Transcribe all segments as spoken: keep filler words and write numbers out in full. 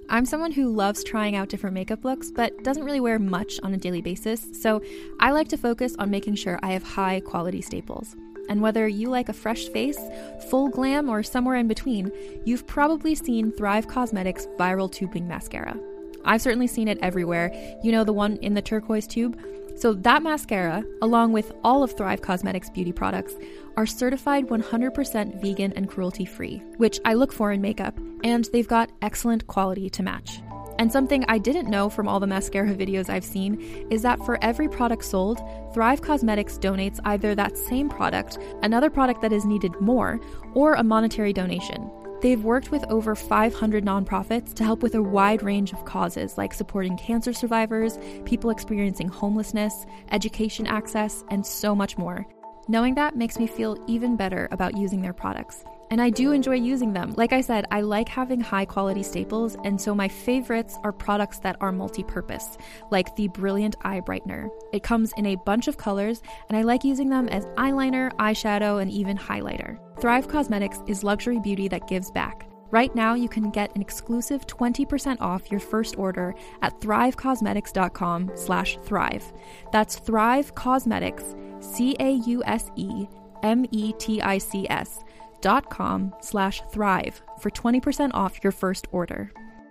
I'm someone who loves trying out different makeup looks, but doesn't really wear much on a daily basis, so I like to focus on making sure I have high quality staples. And whether you like a fresh face, full glam, or somewhere in between, you've probably seen Thrive Causemetics Viral Tubing Mascara. I've certainly seen it everywhere. You know, the one in the turquoise tube? So that mascara, along with all of Thrive Causemetics beauty products, are certified one hundred percent vegan and cruelty-free, which I look for in makeup, and they've got excellent quality to match. And something I didn't know from all the mascara videos I've seen is that for every product sold, Thrive Causemetics donates either that same product, another product that is needed more, or a monetary donation. They've worked with over five hundred nonprofits to help with a wide range of causes like supporting cancer survivors, people experiencing homelessness, education access, and so much more. Knowing that makes me feel even better about using their products. And I do enjoy using them. Like I said, I like having high quality staples, and so my favorites are products that are multi-purpose, like the Brilliant Eye Brightener. It comes in a bunch of colors, and I like using them as eyeliner, eyeshadow, and even highlighter. Thrive Causemetics is luxury beauty that gives back. Right now, you can get an exclusive twenty percent off your first order at thrivecausemetics.com slash thrive. That's Thrive Causemetics, C A U S E M E T I C S dot com slash thrive for twenty percent off your first order.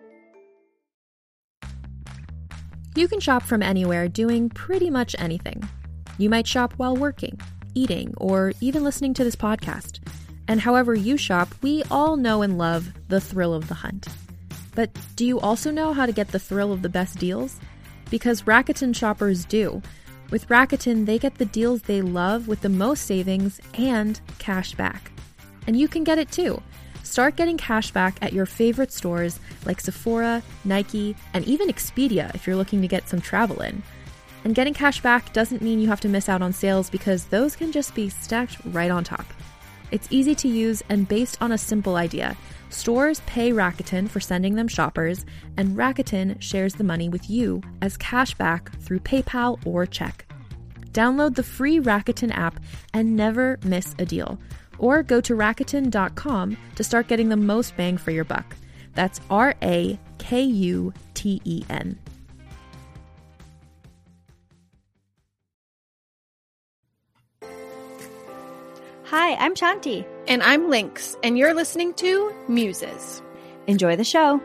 You can shop from anywhere doing pretty much anything. You might shop while working, eating, or even listening to this podcast. And however you shop, we all know and love the thrill of the hunt. But do you also know how to get the thrill of the best deals? Because Rakuten shoppers do. With Rakuten, they get the deals they love with the most savings and cash back. And you can get it too. Start getting cash back at your favorite stores like Sephora, Nike, and even Expedia if you're looking to get some travel in. And getting cash back doesn't mean you have to miss out on sales because those can just be stacked right on top. It's easy to use and based on a simple idea. Stores pay Rakuten for sending them shoppers, and Rakuten shares the money with you as cash back through PayPal or check. Download the free Rakuten app and never miss a deal. Or go to Rakuten dot com to start getting the most bang for your buck. That's R A K U T E N. Hi, I'm Shanti. And I'm Lynx, and you're listening to Muses. Enjoy the show.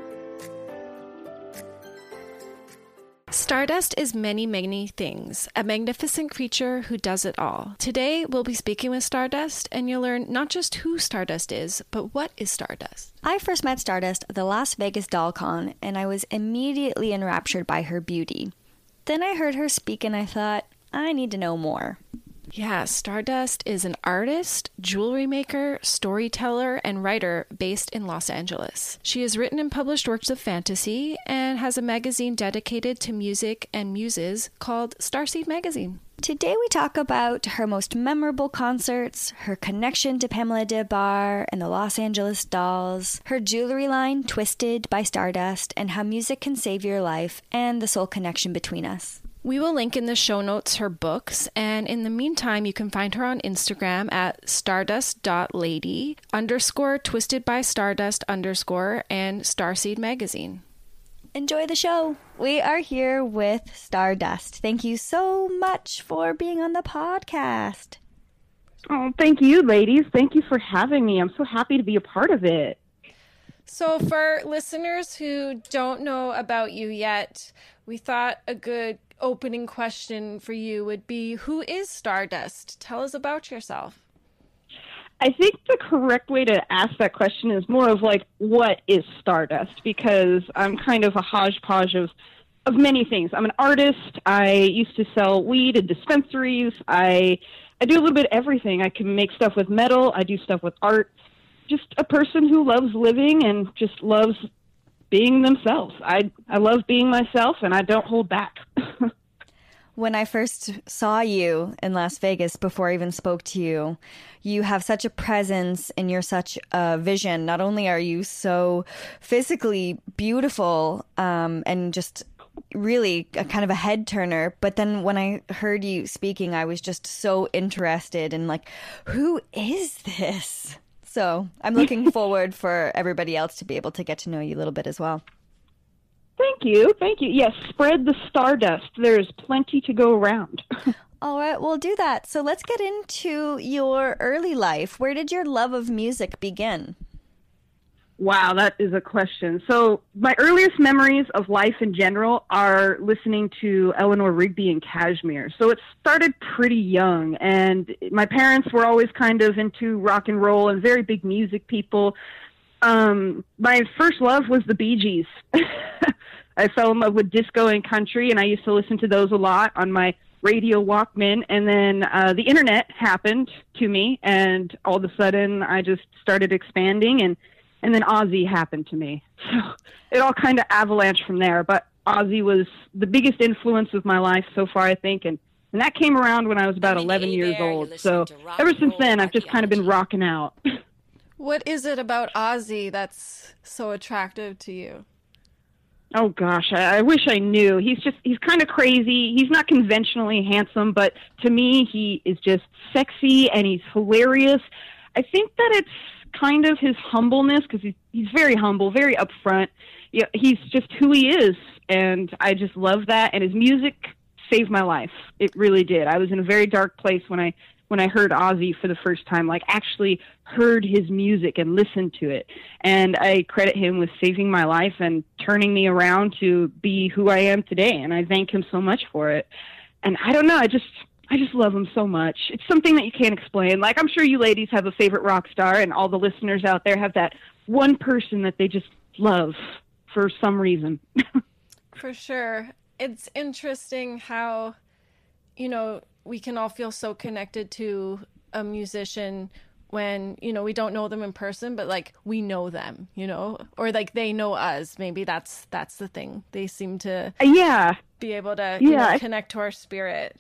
Stardust is many, many things, a magnificent creature who does it all. Today, we'll be speaking with Stardust, and you'll learn not just who Stardust is, but what is Stardust. I first met Stardust at the Las Vegas DollCon, and I was immediately enraptured by her beauty. Then I heard her speak, and I thought, I need to know more. Yeah, Stardust is an artist, jewelry maker, storyteller, and writer based in Los Angeles. She has written and published works of fantasy and has a magazine dedicated to music and muses called Starseed Magazine. Today we talk about her most memorable concerts, her connection to Pamela Des Barres and the Los Angeles Dolls, her jewelry line Twisted by Stardust, and how music can save your life and the soul connection between us. We will link in the show notes her books, and in the meantime, you can find her on Instagram at stardust.lady underscore twisted by stardust underscore and Starseed Magazine. Enjoy the show. We are here with Stardust. Thank you so much for being on the podcast. Oh, thank you, ladies. Thank you for having me. I'm so happy to be a part of it. So for listeners who don't know about you yet, we thought a good opening question for you would be, who is Stardust? Tell us about yourself. I think the correct way to ask that question is more of like, what is Stardust? Because I'm kind of a hodgepodge of, of many things. I'm an artist. I used to sell weed in dispensaries. I I do a little bit of everything. I can make stuff with metal. I do stuff with art. Just a person who loves living and just loves being themselves. I I love being myself, and I don't hold back. When I first saw you in Las Vegas, before I even spoke to you, you have such a presence and you're such a vision. Not only are you so physically beautiful um, and just really a kind of a head turner, but then when I heard you speaking, I was just so interested in like, who is this? So I'm looking forward for everybody else to be able to get to know you a little bit as well. Thank you. Thank you. Yes, spread the stardust. There's plenty to go around. All right, we'll do that. So let's get into your early life. Where did your love of music begin? Wow, that is a question. So my earliest memories of life in general are listening to Eleanor Rigby and Kashmir. So it started pretty young, and my parents were always kind of into rock and roll and very big music people. Um, my first love was the Bee Gees. I fell in love with disco and country, and I used to listen to those a lot on my radio Walkman. And then uh, the internet happened to me, and all of a sudden I just started expanding, and And then Ozzy happened to me. So it all kind of avalanched from there. But Ozzy was the biggest influence of my life so far, I think. And, and that came around when I was about I mean, eleven years there, old. So ever since then, I've just kind of been rocking out. What is it about Ozzy that's so attractive to you? Oh, gosh, I, I wish I knew. He's just, he's kind of crazy. He's not conventionally handsome, but to me, he is just sexy and he's hilarious. I think that it's kind of his humbleness, because he's, he's very humble, very upfront. Yeah, he's just who he is, and I just love that. And his music saved my life. It really did. I was in a very dark place when I when I heard Ozzy for the first time, like actually heard his music and listened to it. And I credit him with saving my life and turning me around to be who I am today. And I thank him so much for it. And I don't know, I just I just love him so much. It's something that you can't explain. Like, I'm sure you ladies have a favorite rock star, and all the listeners out there have that one person that they just love for some reason. For sure. It's interesting how, you know, we can all feel so connected to a musician when, you know, we don't know them in person, but like we know them, you know, or like they know us. Maybe that's that's the thing. They seem to yeah be able to you yeah. know, connect to our spirit.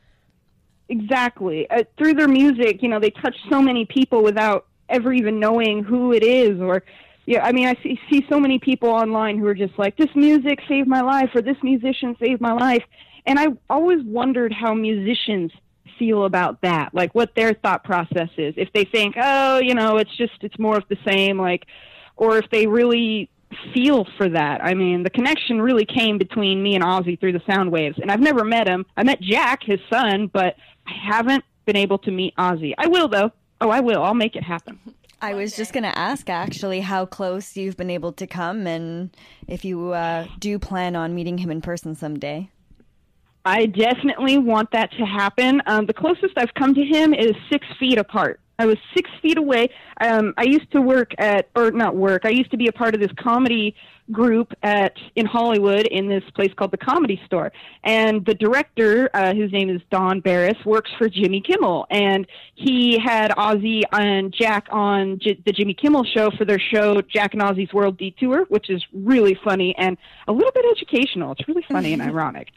Exactly. Uh, through their music, you know, they touch so many people without ever even knowing who it is. Or, yeah, I mean, I see, see so many people online who are just like, this music saved my life, or this musician saved my life. And I always wondered how musicians feel about that, like what their thought process is. If they think, oh, you know, it's just, it's more of the same, like, or if they really feel for that. I mean, the connection really came between me and Ozzy through the sound waves. And I've never met him. I met Jack, his son, but I haven't been able to meet Ozzy. I will, though. Oh, I will. I'll make it happen. I was just going to ask, actually, how close you've been able to come, and if you uh, do plan on meeting him in person someday. I definitely want that to happen. Um, the closest I've come to him is six feet apart. I was six feet away. Um, I used to work at, or not work, I used to be a part of this comedy group at in Hollywood in this place called the Comedy Store. And the director, uh, whose name is Don Barris, works for Jimmy Kimmel. And he had Ozzy and Jack on J- the Jimmy Kimmel show for their show, Jack and Ozzy's World Detour, which is really funny and a little bit educational. It's really funny and ironic.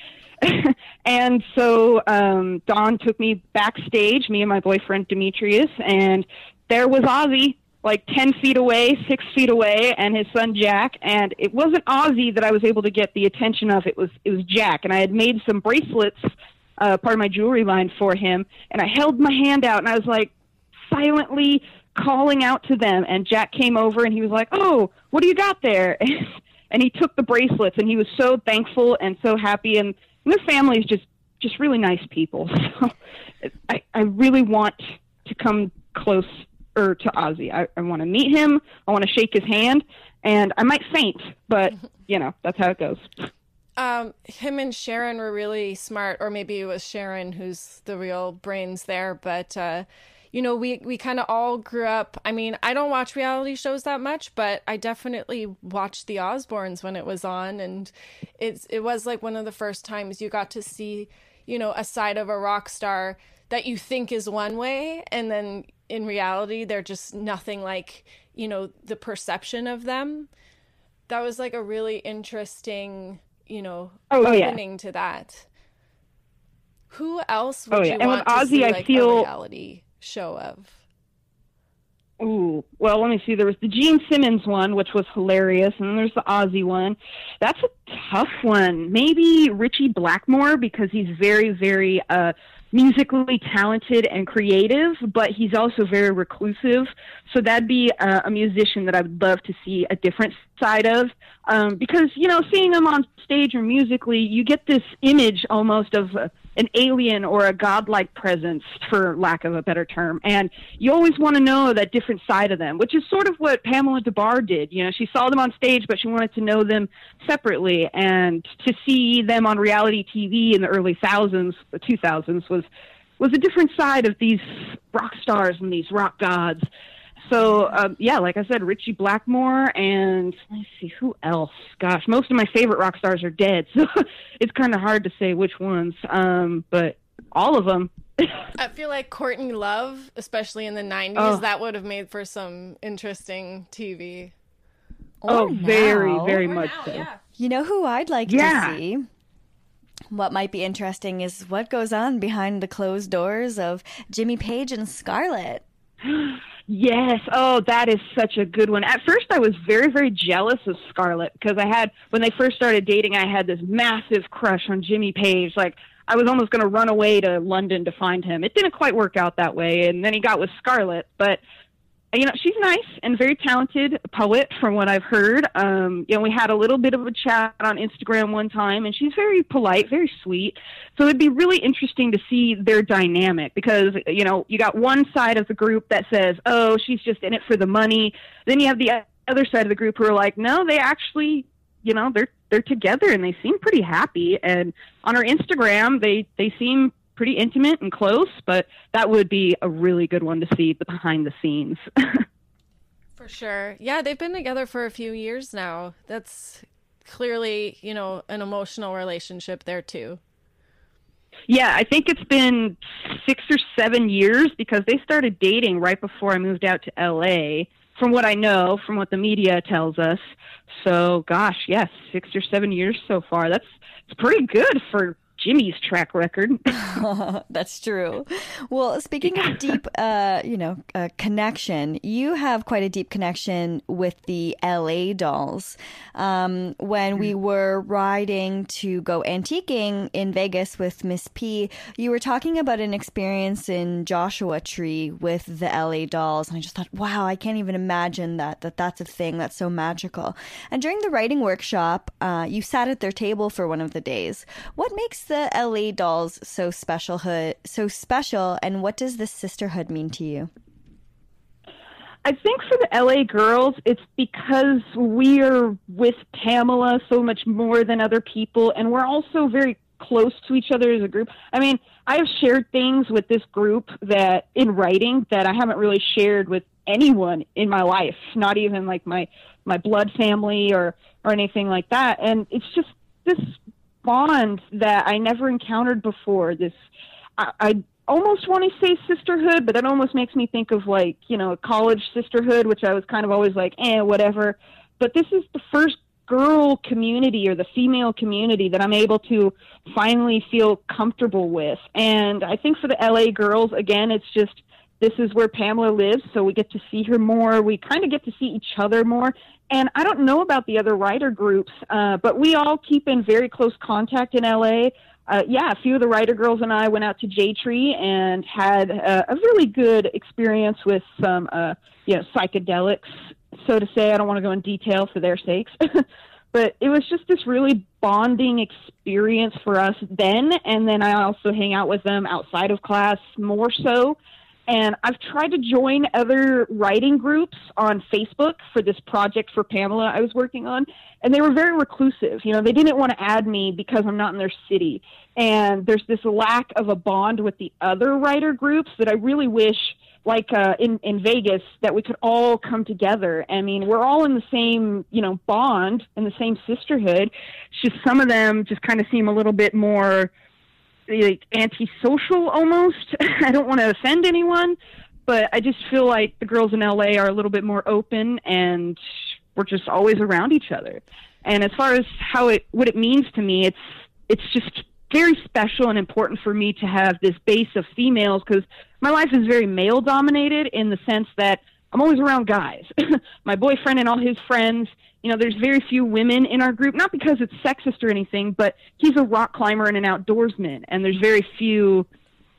And so um, Don took me backstage, me and my boyfriend Demetrius, and there was Ozzy, like ten feet away, six feet away, and his son Jack. And it wasn't Ozzy that I was able to get the attention of. It was it was Jack, and I had made some bracelets, uh, part of my jewelry line for him. And I held my hand out, and I was like silently calling out to them. And Jack came over, and he was like, "Oh, what do you got there?" And he took the bracelets, and he was so thankful and so happy. And And their family is just, just really nice people. So I, I really want to come close or to Ozzy. I, I want to meet him. I want to shake his hand, and I might faint, but you know, that's how it goes. Um, him and Sharon were really smart, or maybe it was Sharon who's the real brains there. But, uh, you know, we, we kind of all grew up. I mean, I don't watch reality shows that much, but I definitely watched The Osbournes when it was on. And it's, it was like one of the first times you got to see, you know, a side of a rock star that you think is one way. And then in reality, they're just nothing like, you know, the perception of them. That was like a really interesting, you know, oh, opening yeah. to that. Who else would oh, yeah. you and want with to Ozzy, see I like feel... a reality show of? Ooh, well, let me see. There was the Gene Simmons one, which was hilarious, and then there's the Ozzy one. That's a tough one. Maybe Richie Blackmore, because he's very, very uh, musically talented and creative, but he's also very reclusive. So that'd be a, a musician that I would love to see a different side of. Um, because, you know, seeing him on stage or musically, you get this image almost of a, an alien or a godlike presence, for lack of a better term. And you always want to know that different side of them, which is sort of what Pamela Des Barres did. You know, she saw them on stage, but she wanted to know them separately. And to see them on reality T V in the early thousands, the two thousands, was was a different side of these rock stars and these rock gods. So, um, yeah, like I said, Richie Blackmore, and let's see, who else? Gosh, most of my favorite rock stars are dead, so it's kind of hard to say which ones, um, but all of them. I feel like Courtney Love, especially in the nineties, oh. that would have made for some interesting T V. Oh, or very, now. very or much now, so. Yeah. You know who I'd like yeah. to see? What might be interesting is what goes on behind the closed doors of Jimmy Page and Scarlett. Yes. Oh, that is such a good one. At first, I was very, very jealous of Scarlett because I had, when they first started dating, I had this massive crush on Jimmy Page. Like, I was almost going to run away to London to find him. It didn't quite work out that way, and then he got with Scarlett. But, you know, she's nice and very talented poet from what I've heard. Um, you know, we had a little bit of a chat on Instagram one time, and she's very polite, very sweet. So it'd be really interesting to see their dynamic because, you know, you got one side of the group that says, oh, she's just in it for the money. Then you have the other side of the group who are like, no, they actually, you know, they're they're together and they seem pretty happy. And on her Instagram, they, they seem pretty intimate and close, but that would be a really good one to see the behind the scenes. For sure. Yeah, they've been together for a few years now. That's clearly, you know, an emotional relationship there too. Yeah, I think it's been six or seven years because they started dating right before I moved out to L A, from what I know, from what the media tells us. So, gosh, yes, six or seven years so far. That's it's pretty good for Jimmy's track record. That's true. Well, speaking of deep, uh, you know, uh, connection, you have quite a deep connection with the L A Dolls. Um, when we were riding to go antiquing in Vegas with Miss P, you were talking about an experience in Joshua Tree with the L A Dolls, and I just thought, wow, I can't even imagine that that that's a thing that's so magical. And during the writing workshop, uh, you sat at their table for one of the days. What makes the L A Dolls so special, so special, and what does this sisterhood mean to you? I think for the L A girls, it's because we are with Pamela so much more than other people, and we're also very close to each other as a group. I mean, I have shared things with this group that in writing that I haven't really shared with anyone in my life, not even like my, my blood family or, or anything like that. And it's just this bond that I never encountered before. This, I, I almost want to say sisterhood, but that almost makes me think of like, you know, a college sisterhood, which I was kind of always like, eh, whatever. But this is the first girl community or the female community that I'm able to finally feel comfortable with. And I think for the L A girls, again, it's just, this is where Pamela lives, so we get to see her more. We kind of get to see each other more. And I don't know about the other writer groups, uh, but we all keep in very close contact in L A. Uh, yeah, a few of the writer girls and I went out to J Tree and had uh, a really good experience with some, uh, you know, psychedelics, so to say. I don't want to go in detail for their sakes. But it was just this really bonding experience for us then. And then I also hang out with them outside of class more so. And I've tried to join other writing groups on Facebook for this project for Pamela I was working on, and they were very reclusive. You know, they didn't want to add me because I'm not in their city. And there's this lack of a bond with the other writer groups that I really wish, like uh, in, in Vegas, that we could all come together. I mean, we're all in the same, you know, bond and the same sisterhood. It's just some of them just kind of seem a little bit more like antisocial almost. I don't want to offend anyone, but I just feel like the girls in L A are a little bit more open and we're just always around each other. And as far as how it, what it means to me, it's, it's just very special and important for me to have this base of females because my life is very male dominated in the sense that I'm always around guys. My boyfriend and all his friends, you know, there's very few women in our group, not because it's sexist or anything, but he's a rock climber and an outdoorsman, and there's very few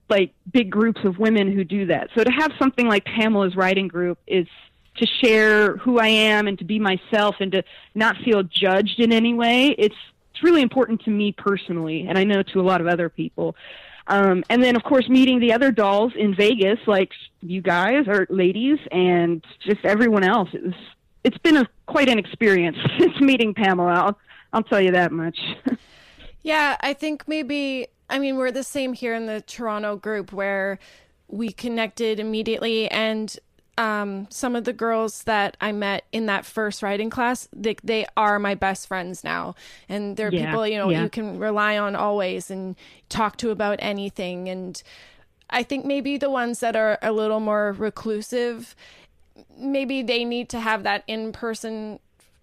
like big groups of women who do that. So to have something like Pamela's writing group is to share who I am and to be myself and to not feel judged in any way. It's it's really important to me personally, and I know to a lot of other people. Um, and then, of course, meeting the other dolls in Vegas, like you guys or ladies, and just everyone else. It was, it's been a, quite an experience since meeting Pamela. I'll, I'll tell you that much. Yeah, I think maybe, I mean, we're the same here in the Toronto group where we connected immediately, and um, some of the girls that I met in that first writing class, they, they are my best friends now. And they're Yeah, people, you know, yeah. you can rely on always and talk to about anything. And I think maybe the ones that are a little more reclusive, maybe they need to have that in-person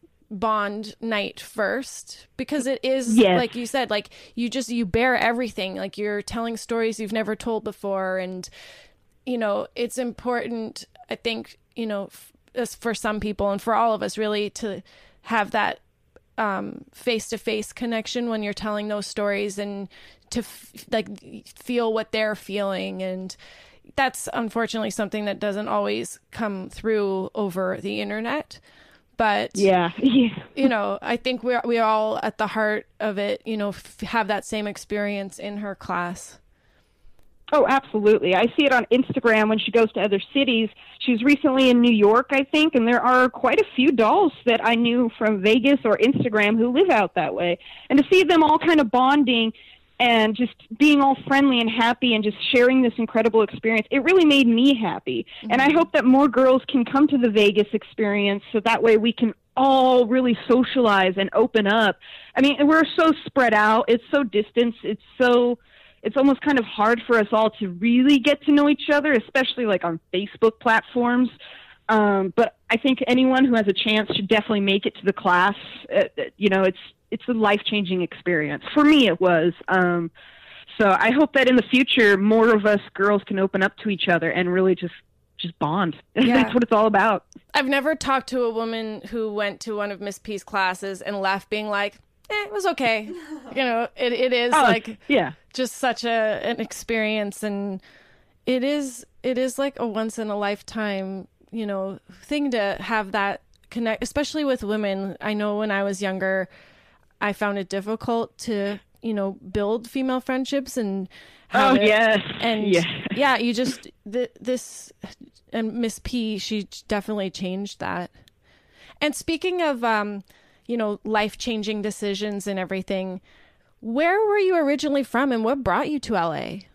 bond night first, because it is Yes. like you said, like you just you bear everything, like you're telling stories you've never told before, and you know it's important, I think, you know f- as for some people and for all of us really, to have that um face-to-face connection when you're telling those stories, and to f- like feel what they're feeling. And that's unfortunately something that doesn't always come through over the internet. But Yeah. yeah. you know, I think we're we all at the heart of it, you know, f- have that same experience in her class. Oh, absolutely. I see it on Instagram when she goes to other cities. She was recently in New York, I think, and there are quite a few dolls that I knew from Vegas or Instagram who live out that way. And to see them all kind of bonding and just being all friendly and happy and just sharing this incredible experience, it really made me happy. Mm-hmm. And I hope that more girls can come to the Vegas experience so that way we can all really socialize and open up. I mean, we're so spread out. It's so distant. It's so... It's almost kind of hard for us all to really get to know each other, especially like on Facebook platforms. Um, but I think anyone who has a chance should definitely make it to the class. Uh, you know, it's it's a life-changing experience. For me, it was. Um, so I hope that in the future, more of us girls can open up to each other and really just just bond. Yeah. That's what it's all about. I've never talked to a woman who went to one of Miss P's classes and left being like, eh, it was okay. You know, it it is Oh, like yeah. just such a an experience, and it is it is like a once in a lifetime, you know, thing to have that connect, especially with women. I know when I was younger, I found it difficult to, you know, build female friendships and have Oh, it- yes. and Yeah. yeah, you just th- this and Miss P, she definitely changed that. And speaking of um you know, life-changing decisions and everything, where were you originally from and what brought you to L A?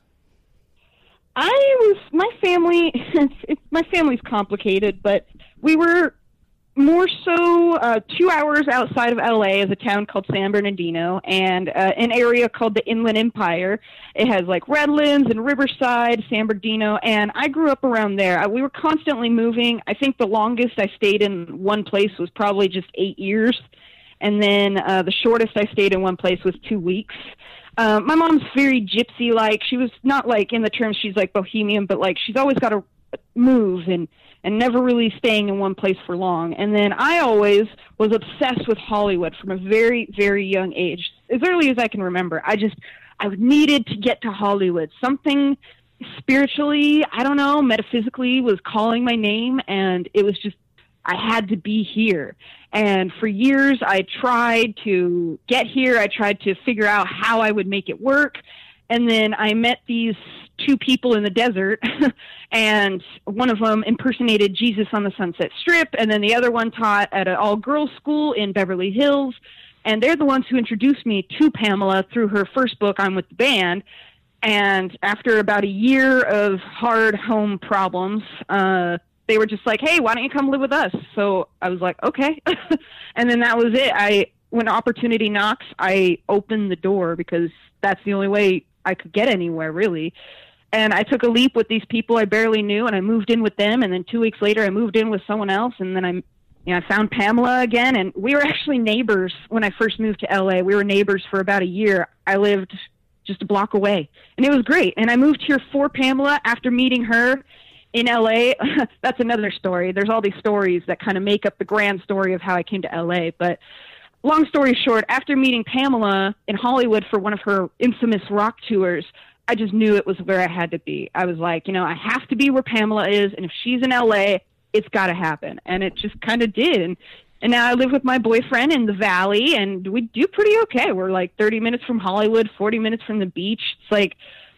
I was, my family, it's, it's, my family's complicated, but we were more so uh, two hours outside of L A is a town called San Bernardino, and uh, an area called the Inland Empire. It has like Redlands and Riverside, San Bernardino, and I grew up around there. Uh, we were constantly moving. I think the longest I stayed in one place was probably just eight years, and then uh, the shortest I stayed in one place was two weeks. Uh, my mom's very gypsy-like. She was not like in the terms she's like bohemian, but like she's always got to move and and never really staying in one place for long. And then I always was obsessed with Hollywood from a very, very young age. As early as I can remember, I just, I needed to get to Hollywood. Something spiritually, I don't know, metaphysically was calling my name, and it was just, I had to be here. And for years, I tried to get here. I tried to figure out how I would make it work. And then I met these two people in the desert, and one of them impersonated Jesus on the Sunset Strip, and then the other one taught at an all-girls school in Beverly Hills, and they're the ones who introduced me to Pamela through her first book, I'm With the Band. And after about a year of hard home problems, uh, they were just like, hey, why don't you come live with us? So I was like, okay. And then that was it. I, when opportunity knocks, I opened the door, because that's the only way I could get anywhere, really. And I took a leap with these people I barely knew, and I moved in with them. And then two weeks later, I moved in with someone else. And then I, you know, I found Pamela again. And we were actually neighbors when I first moved to L A. We were neighbors for about a year. I lived just a block away, and it was great. And I moved here for Pamela after meeting her in L A. That's another story. There's all these stories that kind of make up the grand story of how I came to L A. But long story short, after meeting Pamela in Hollywood for one of her infamous rock tours, I just knew it was where I had to be. I was like, you know, I have to be where Pamela is, and if she's in L A, it's got to happen. And it just kind of did. And, and now I live with my boyfriend in the Valley, and we do pretty okay. We're like thirty minutes from Hollywood, forty minutes from the beach. It's like,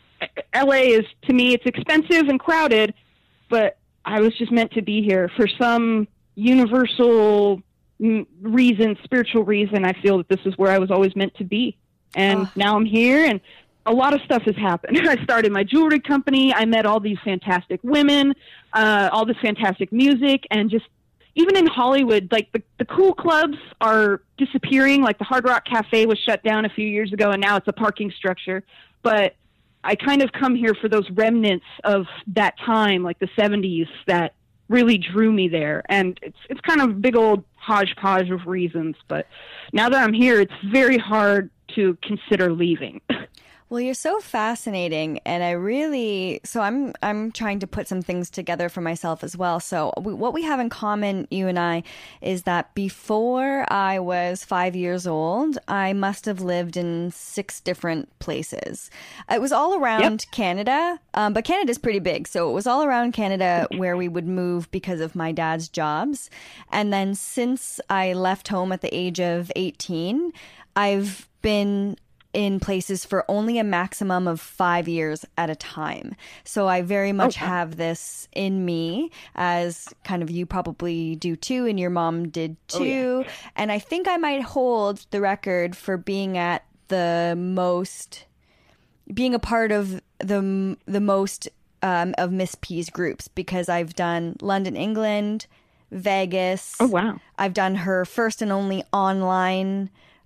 L A is, to me, it's expensive and crowded, but I was just meant to be here for some universal reason, spiritual reason. I feel that this is where I was always meant to be. And oh. now I'm here, and a lot of stuff has happened. I started my jewelry company. I met all these fantastic women, uh, all this fantastic music, and just even in Hollywood, like the, the cool clubs are disappearing. Like the Hard Rock Cafe was shut down a few years ago, and now it's a parking structure. But I kind of come here for those remnants of that time, like the seventies, that really drew me there. And it's it's kind of a big old hodgepodge of reasons. But now that I'm here, it's very hard to consider leaving. Well, you're so fascinating, and I really, so I'm I'm trying to put some things together for myself as well. So we, what we have in common, you and I, is that before I was five years old, I must have lived in six different places. It was all around yep. Canada, um, but Canada's pretty big, so it was all around Canada where we would move because of my dad's jobs. And then since I left home at the age of eighteen, I've been in places for only a maximum of five years at a time. So I very much okay. have this in me, as kind of you probably do too, and your mom did too. Oh, yeah. And I think I might hold the record for being at the most, being a part of the the most um, of Miss P's groups, because I've done London, England, Vegas. Oh, wow. I've done her first and only online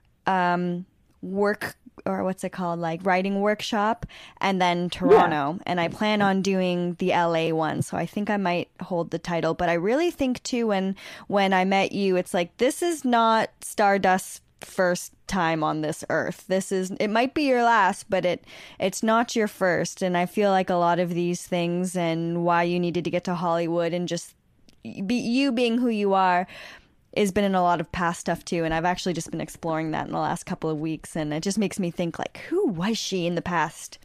um, work, or what's it called, like writing workshop, and then Toronto. Yeah. And I plan on doing the L A one. So I think I might hold the title. But I really think too, when when I met you, it's like, this is not Stardust's first time on this earth. This is, it might be your last, but it it's not your first. And I feel like a lot of these things, and why you needed to get to Hollywood, and just be you being who you are, has been in a lot of past stuff too. And I've actually just been exploring that in the last couple of weeks, and it just makes me think, like, who was she in the past?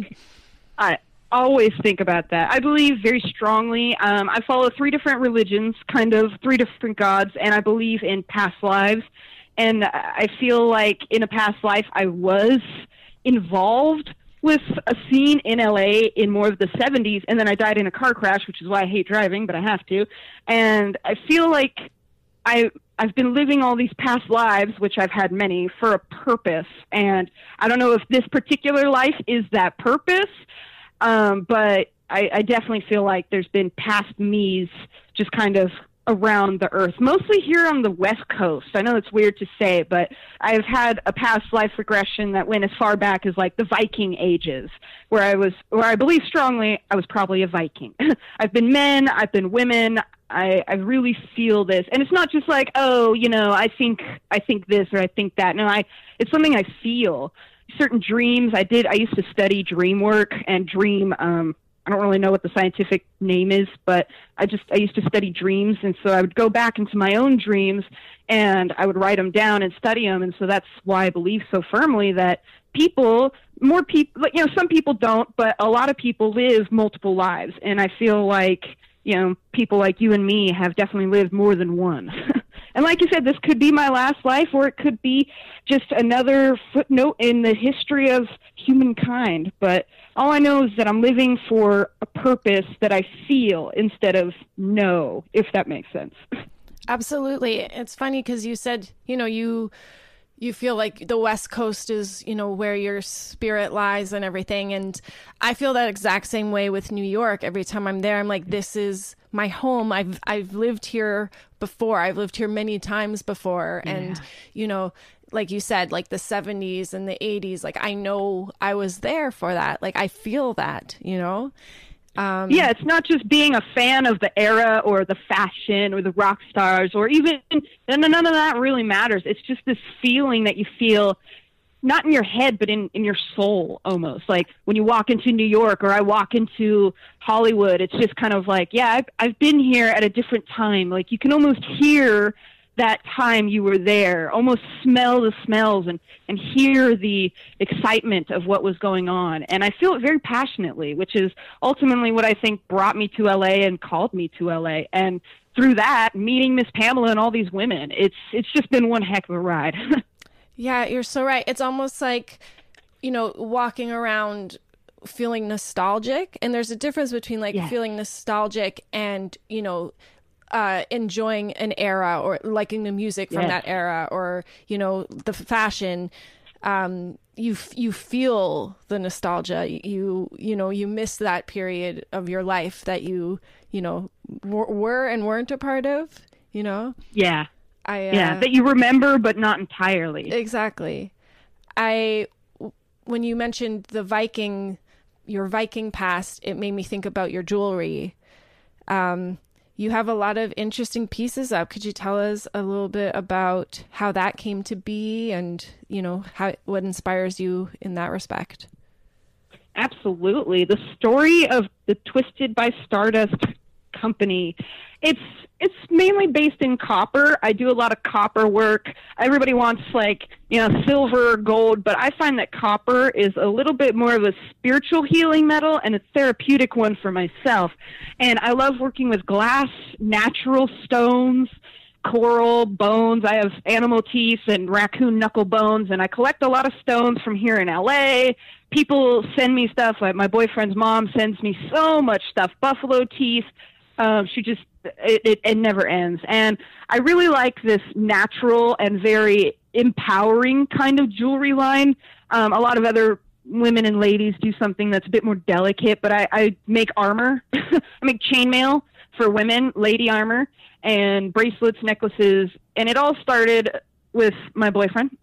I always think about that. I believe very strongly. Um, I follow three different religions, kind of three different gods, and I believe in past lives. And I feel like in a past life I was involved with a scene in L A in more of the seventies, and then I died in a car crash, which is why I hate driving, but I have to. And I feel like I, I've been living all these past lives, which I've had many, for a purpose. And I don't know if this particular life is that purpose, um, but I, I definitely feel like there's been past me's just kind of around the earth, mostly here on the West Coast. I know it's weird to say, but I've had a past life regression that went as far back as like the Viking ages, where I was, where I believe strongly I was probably a Viking. I've been men, I've been women. I, I really feel this, and it's not just like, oh, you know, I think I think this or I think that. No, I it's something I feel. Certain dreams. I did. I used to study dream work and dream. Um, I don't really know what the scientific name is, but I just I used to study dreams, and so I would go back into my own dreams and I would write them down and study them, and so that's why I believe so firmly that people, more people, you know, some people don't, but a lot of people live multiple lives, and I feel like, you know, people like you and me have definitely lived more than one. And like you said, this could be my last life, or it could be just another footnote in the history of humankind. But all I know is that I'm living for a purpose that I feel instead of know, if that makes sense. Absolutely. It's funny because you said, you know, you... you feel like the West Coast is, you know, where your spirit lies and everything. And I feel that exact same way with New York. Every time I'm there, I'm like, this is my home. I've, I've lived here before. I've lived here many times before. Yeah. And, you know, like you said, like the seventies and the eighties, like I know I was there for that. Like I feel that, you know? Um, yeah, it's not just being a fan of the era or the fashion or the rock stars or even, none of that really matters. It's just this feeling that you feel, not in your head, but in, in your soul almost. Like when you walk into New York or I walk into Hollywood, it's just kind of like, yeah, I've, I've been here at a different time. Like you can almost hear that time you were there, almost smell the smells and, and hear the excitement of what was going on. And I feel it very passionately, which is ultimately what I think brought me to L A and called me to L A. And through that, meeting Miss Pamela and all these women, it's it's just been one heck of a ride. Yeah, you're so right. It's almost like, you know, walking around feeling nostalgic. And there's a difference between like Yeah. feeling nostalgic and, you know, uh, enjoying an era or liking the music from Yes. that era or, you know, the fashion. Um, you f- you feel the nostalgia. You you know you miss that period of your life that you you know w- were and weren't a part of. You know, Yeah. I uh, Yeah. That you remember, but not entirely. exactly. I when you mentioned the Viking, your Viking past, it made me think about your jewelry. Um, you have a lot of interesting pieces up. Could you tell us a little bit about how that came to be and, you know, how what inspires you in that respect? Absolutely. The story of the Twisted by Stardust company, it's it's mainly based in copper. I do a lot of copper work. Everybody wants like, you know, silver or gold, but I find that copper is a little bit more of a spiritual healing metal and a therapeutic one for myself. And I love working with glass, natural stones, coral, bones. I have animal teeth and raccoon knuckle bones, and I collect a lot of stones from here in L A. People send me stuff. Like my boyfriend's mom sends me so much stuff, buffalo teeth. Um, she just, it, it, it never ends. And I really like this natural and very empowering kind of jewelry line. Um, a lot of other women and ladies do something that's a bit more delicate, but I, I make armor. I make chainmail for women, lady armor, and bracelets, necklaces. And it all started with my boyfriend.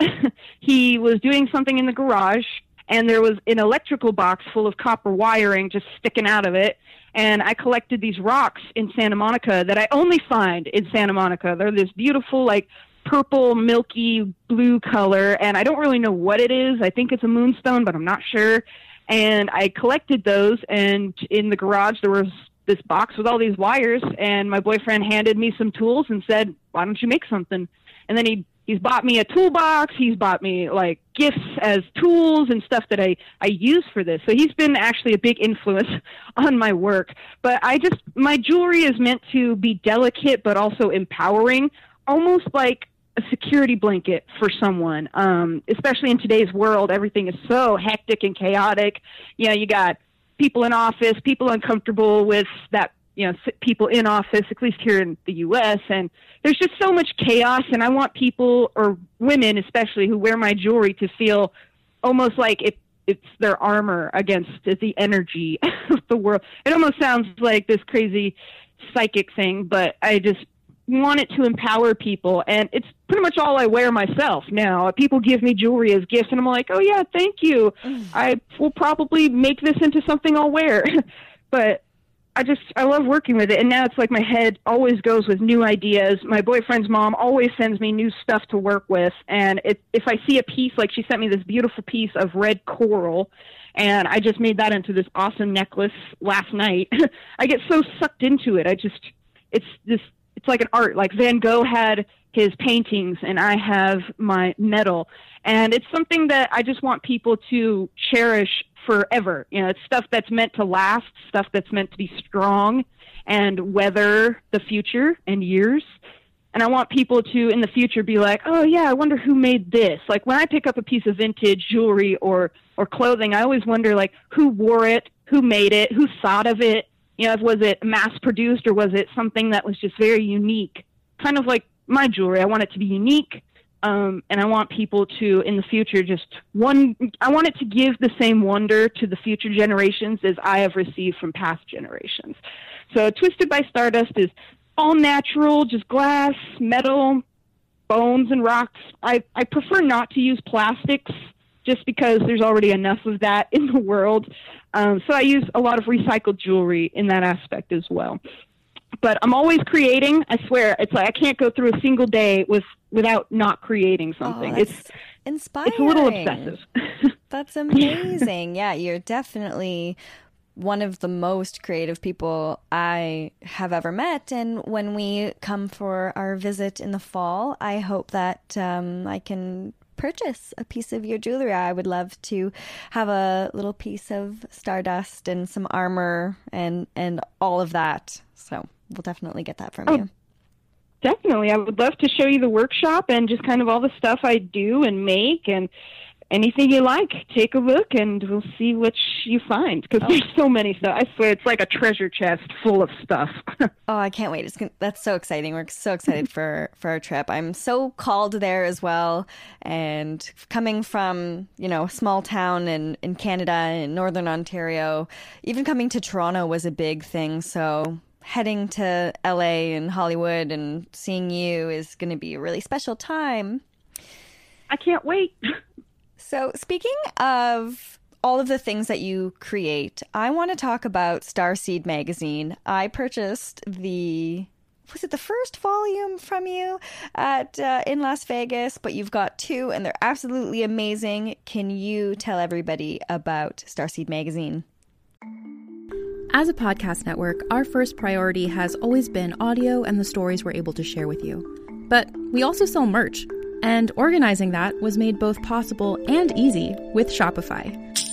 He was doing something in the garage, and there was an electrical box full of copper wiring just sticking out of it. And I collected these rocks in Santa Monica that I only find in Santa Monica. They're this beautiful, like, purple, milky blue color, and I don't really know what it is. I think it's a moonstone, but I'm not sure. And I collected those, and in the garage there was this box with all these wires, and my boyfriend handed me some tools and said, why don't you make something? And then he He's bought me a toolbox. He's bought me like gifts as tools and stuff that I, I use for this. So he's been actually a big influence on my work. But I just, my jewelry is meant to be delicate, but also empowering, almost like a security blanket for someone. Um, especially in today's world, everything is so hectic and chaotic. You know, you got people in office, people uncomfortable with that, you know, people in office, at least here in the U S, and there's just so much chaos, and I want people, or women especially, who wear my jewelry to feel almost like it, it's their armor against the energy of the world. It almost sounds like this crazy psychic thing, but I just want it to empower people, and it's pretty much all I wear myself now. People give me jewelry as gifts, and I'm like, oh yeah, thank you. I will probably make this into something I'll wear. But I just, I love working with it. And now it's like my head always goes with new ideas. My boyfriend's mom always sends me new stuff to work with. And it, if I see a piece, like she sent me this beautiful piece of red coral, and I just made that into this awesome necklace last night. I get so sucked into it. I just, it's this, it's like an art. Like Van Gogh had his paintings, and I have my metal. And it's something that I just want people to cherish forever. You know, it's stuff that's meant to last, stuff that's meant to be strong and weather the future and years. And I want people to, in the future, be like, oh yeah, I wonder who made this. Like when I pick up a piece of vintage jewelry or, or clothing, I always wonder like who wore it, who made it, who thought of it. You know, was it mass produced or was it something that was just very unique? Kind of like my jewelry. I want it to be unique. Um, and I want people to, in the future, just one, I want it to give the same wonder to the future generations as I have received from past generations. So Twisted by Stardust is all natural, just glass, metal, bones, and rocks. I, I prefer not to use plastics just because there's already enough of that in the world. Um, so I use a lot of recycled jewelry in that aspect as well. But I'm always creating. I swear, it's like I can't go through a single day with without not creating something. Oh, that's it's inspiring. It's a little obsessive. That's amazing. Yeah, you're definitely one of the most creative people I have ever met. And when we come for our visit in the fall, I hope that um, I can purchase a piece of your jewelry. I would love to have a little piece of Stardust and some armor and, and all of that. So we'll definitely get that from oh, you. Definitely. I would love to show you the workshop and just kind of all the stuff I do and make, and anything you like, take a look and we'll see what you find, because oh. there's so many stuff. I swear it's like a treasure chest full of stuff. Oh, I can't wait. It's gonna, that's so exciting. We're so excited for, for our trip. I'm so called there as well. And coming from, you know, a small town in, in Canada, in Northern Ontario, even coming to Toronto was a big thing. So heading to L A and Hollywood and seeing you is going to be a really special time. I can't wait. So speaking of all of the things that you create, I want to talk about Starseed magazine. I purchased the, was it the first volume from you at uh, in Las Vegas, but you've got two and they're absolutely amazing. Can you tell everybody about Starseed magazine? As a podcast network, our first priority has always been audio and the stories we're able to share with you. But we also sell merch, and organizing that was made both possible and easy with Shopify.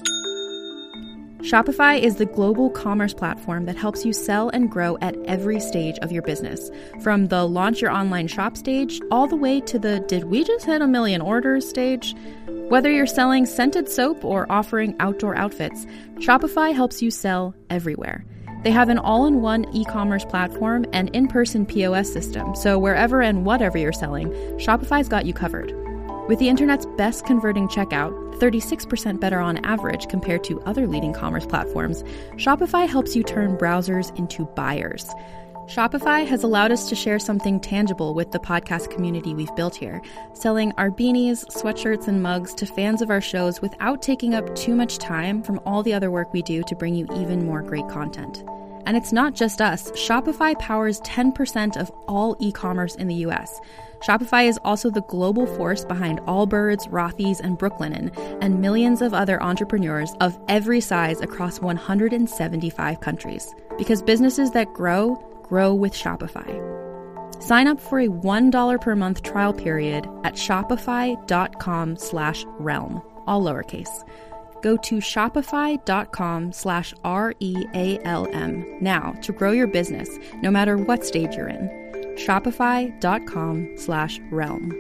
Shopify is the global commerce platform that helps you sell and grow at every stage of your business, from the launch your online shop stage all the way to the did we just hit a million orders stage. Whether you're selling scented soap or offering outdoor outfits, Shopify helps you sell everywhere. They have an all-in-one e-commerce platform and in-person P O S system, so wherever and whatever you're selling, Shopify's got you covered. With the internet's best converting checkout, thirty-six percent better on average compared to other leading commerce platforms, Shopify helps you turn browsers into buyers. Shopify has allowed us to share something tangible with the podcast community we've built here, selling our beanies, sweatshirts, and mugs to fans of our shows without taking up too much time from all the other work we do to bring you even more great content. And it's not just us. Shopify powers ten percent of all e-commerce in the U S. Shopify is also the global force behind Allbirds, Rothy's, and Brooklinen, and millions of other entrepreneurs of every size across one hundred seventy-five countries. Because businesses that grow, grow with Shopify. Sign up for a one dollar per month trial period at shopify.com slash realm, all lowercase. Go to shopify.com slash R-E-A-L-M now to grow your business, no matter what stage you're in. Shopify.com slash realm.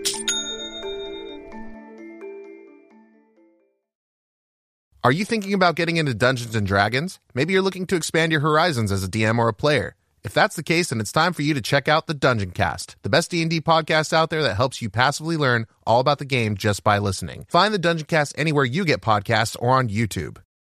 Are you thinking about getting into Dungeons and Dragons? Maybe you're looking to expand your horizons as a D M or a player. If that's the case, then it's time for you to check out the Dungeon Cast, the best D and D podcast out there that helps you passively learn all about the game just by listening. Find the Dungeon Cast anywhere you get podcasts or on YouTube.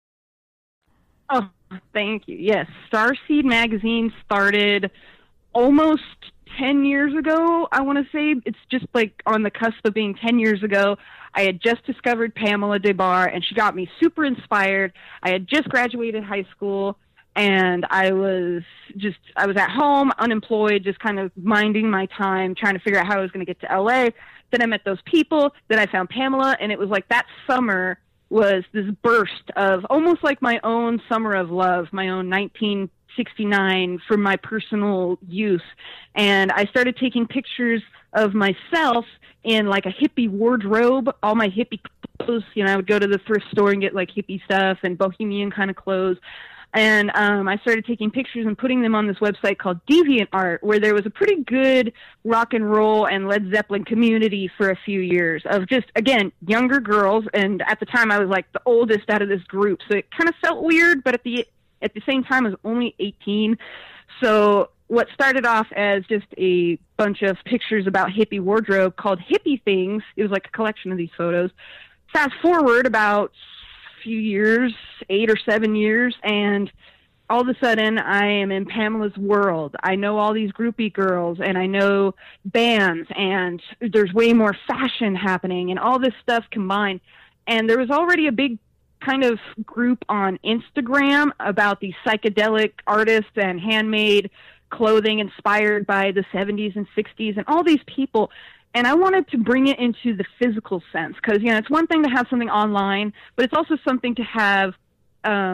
Oh, thank you. Yes, Starseed magazine started almost ten years ago, I want to say. It's just like on the cusp of being ten years ago. I had just discovered Pamela Des Barres, and she got me super inspired. I had just graduated high school. And I was just, I was at home, unemployed, just kind of minding my time, trying to figure out how I was going to get to L A. Then I met those people. Then I found Pamela. And it was like that summer was this burst of almost like my own summer of love, my own nineteen sixty-nine for my personal use. And I started taking pictures of myself in like a hippie wardrobe, all my hippie clothes. You know, I would go to the thrift store and get like hippie stuff and bohemian kind of clothes. And um, I started taking pictures and putting them on this website called DeviantArt, where there was a pretty good rock and roll and Led Zeppelin community for a few years of just, again, younger girls. And at the time, I was like the oldest out of this group. So it kind of felt weird, but at the at the same time, I was only eighteen. So what started off as just a bunch of pictures about hippie wardrobe called Hippie Things, it was like a collection of these photos. Fast forward about few years, eight or seven years, and all of a sudden I am in Pamela's world. I know all these groupie girls, and I know bands, and there's way more fashion happening, and all this stuff combined. And there was already a big kind of group on Instagram about these psychedelic artists and handmade clothing inspired by the seventies and sixties, and all these people. And I wanted to bring it into the physical sense because, you know, it's one thing to have something online, but it's also something to have um,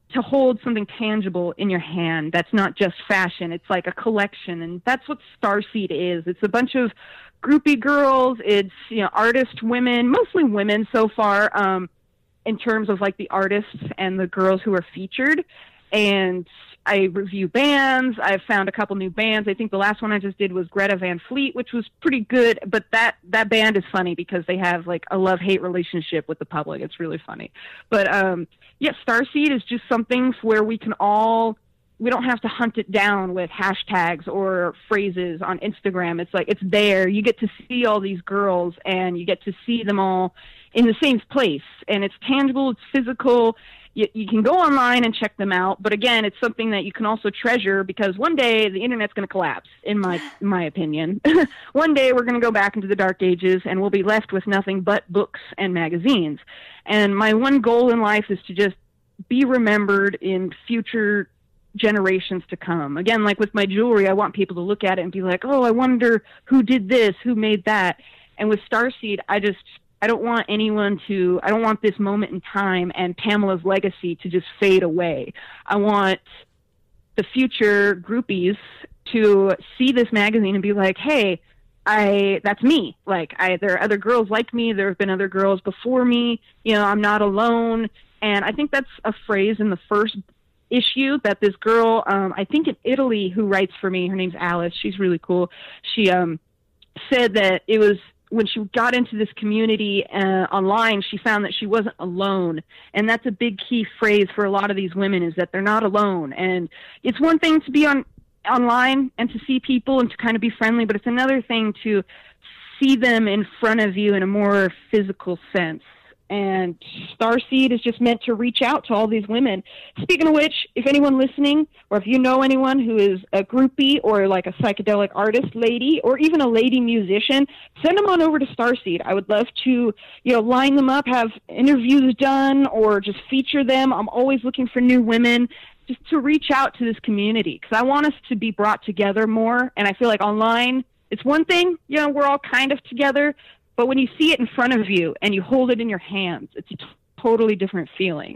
to hold something tangible in your hand that's not just fashion. It's like a collection, and that's what Starseed is. It's a bunch of groupie girls. It's, you know, artist women, mostly women so far, um, in terms of like the artists and the girls who are featured. And I review bands. I've found a couple new bands. I think the last one I just did was Greta Van Fleet, which was pretty good. But that, that band is funny because they have like a love-hate relationship with the public. It's really funny. But um, yeah, Starseed is just something where we can all, we don't have to hunt it down with hashtags or phrases on Instagram. It's like, it's there. You get to see all these girls and you get to see them all in the same place. And it's tangible, it's physical. You, you can go online and check them out. But again, it's something that you can also treasure because one day the internet's going to collapse, in my, in my opinion. One day we're going to go back into the dark ages and we'll be left with nothing but books and magazines. And my one goal in life is to just be remembered in future generations to come. Again, like with my jewelry, I want people to look at it and be like, oh, I wonder who did this, who made that. And with Starseed, I just, I don't want anyone to, I don't want this moment in time and Pamela's legacy to just fade away. I want the future groupies to see this magazine and be like, hey, I, that's me. Like, I, there are other girls like me. There have been other girls before me. You know, I'm not alone. And I think that's a phrase in the first issue that this girl, um, I think in Italy, who writes for me, her name's Alice. She's really cool. She um, said that it was, when she got into this community uh, online, she found that she wasn't alone. And that's a big key phrase for a lot of these women, is that they're not alone. And it's one thing to be on online and to see people and to kind of be friendly, but it's another thing to see them in front of you in a more physical sense. And Starseed is just meant to reach out to all these women. Speaking of which, if anyone listening, or if you know anyone who is a groupie or like a psychedelic artist lady, or even a lady musician, send them on over to Starseed. I would love to, you know, line them up, have interviews done, or just feature them. I'm always looking for new women just to reach out to this community, because I want us to be brought together more. And I feel like online, it's one thing, you know, we're all kind of together, but when you see it in front of you and you hold it in your hands, it's a t- totally different feeling.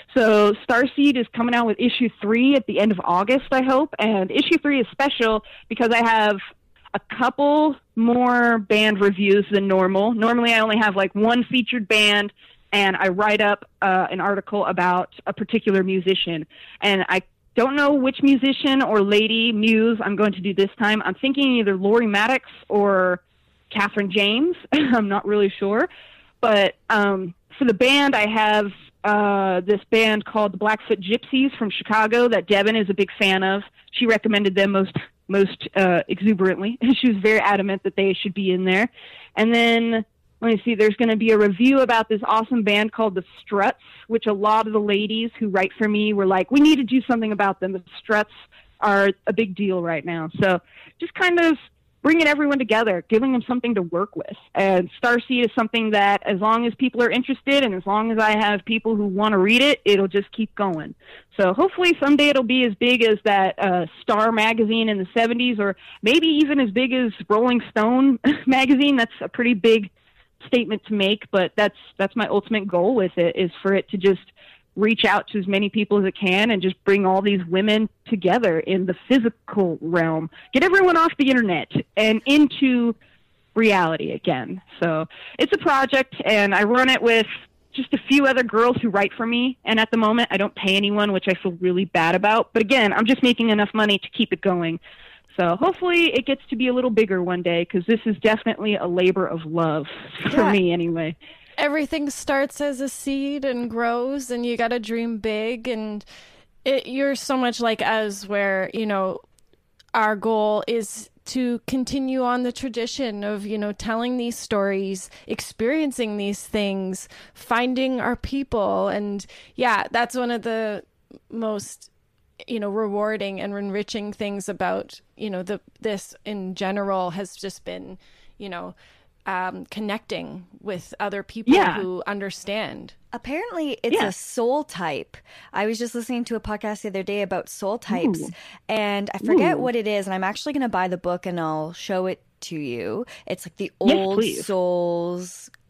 So Starseed is coming out with issue three at the end of August, I hope. And issue three is special because I have a couple more band reviews than normal. Normally I only have like one featured band, and I write up uh, an article about a particular musician. And I don't know which musician or lady muse I'm going to do this time. I'm thinking either Laurie Maddox or Catherine James. I'm not really sure. But um, for the band, I have uh, this band called the Blackfoot Gypsies from Chicago that Devin is a big fan of. She recommended them most most uh, exuberantly. She was very adamant that they should be in there. And then, let me see, there's going to be a review about this awesome band called the Struts, which a lot of the ladies who write for me were like, we need to do something about them. The Struts are a big deal right now. So just kind of bringing everyone together, giving them something to work with. And Starseed is something that as long as people are interested and as long as I have people who want to read it, it'll just keep going. So hopefully someday it'll be as big as that uh, Star magazine in the seventies, or maybe even as big as Rolling Stone magazine. That's a pretty big statement to make, but that's that's my ultimate goal with it, is for it to just reach out to as many people as it can and just bring all these women together in the physical realm, get everyone off the internet and into reality again. So it's a project, and I run it with just a few other girls who write for me, and at the moment I don't pay anyone, which I feel really bad about, but again, I'm just making enough money to keep it going. So hopefully it gets to be a little bigger one day, because this is definitely a labor of love for Yeah. me anyway. Everything starts as a seed and grows, and you got to dream big. And it, you're so much like us, where, you know, our goal is to continue on the tradition of, you know, telling these stories, experiencing these things, finding our people. And yeah, that's one of the most, you know, rewarding and enriching things about, you know, the this in general has just been, you know, um, connecting with other people Yeah. who understand. Apparently, it's Yeah. a soul type. I was just listening to a podcast the other day about soul types, Ooh. and I forget Ooh. what it is, and I'm actually going to buy the book and I'll show it to you. It's like the Yes, old please. souls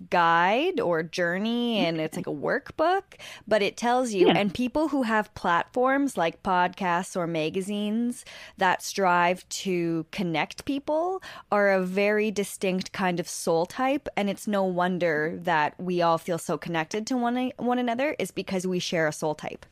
guide or journey, and it's like a workbook, but it tells you, Yeah. and people who have platforms like podcasts or magazines that strive to connect people are a very distinct kind of soul type, and it's no wonder that we all feel so connected to one, one another is because we share a soul type.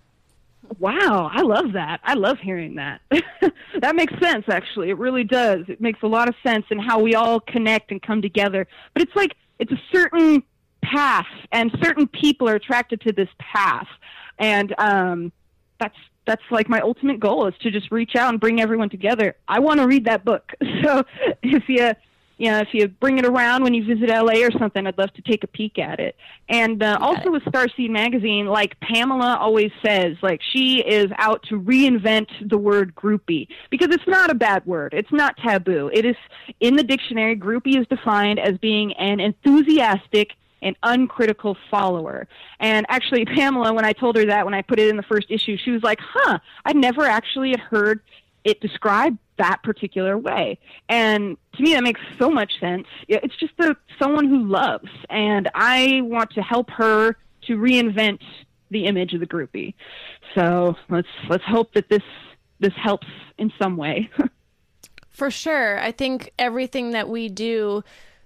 Wow, I love that. I love hearing that. That makes sense, actually. It really does. It makes a lot of sense in how we all connect and come together. But it's like, it's a certain path, and certain people are attracted to this path. And um, that's that's like my ultimate goal, is to just reach out and bring everyone together. I want to read that book. So if you... You know, if you bring it around when you visit L A or something, I'd love to take a peek at it. And uh, also it. with Starseed Magazine, like Pamela always says, like she is out to reinvent the word groupie, because it's not a bad word. It's not taboo. It is, in the dictionary, groupie is defined as being an enthusiastic and uncritical follower. And actually, Pamela, when I told her that, when I put it in the first issue, she was like, huh, I never actually had heard it described that particular way. And to me, that makes so much sense. It's just a, someone who loves, and I want to help her to reinvent the image of the groupie. So let's let's hope that this this helps in some way. For sure. I think everything that we do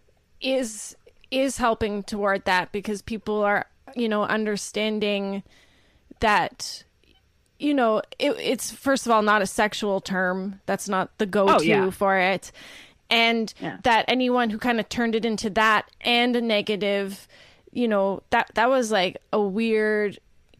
is is helping toward that, because people are, you know, understanding that, you know, it, it's, first of all, not a sexual term. That's not the go-to oh, yeah. for it. And yeah. that anyone who kind of turned it into that and a negative, you know, that, that was like a weird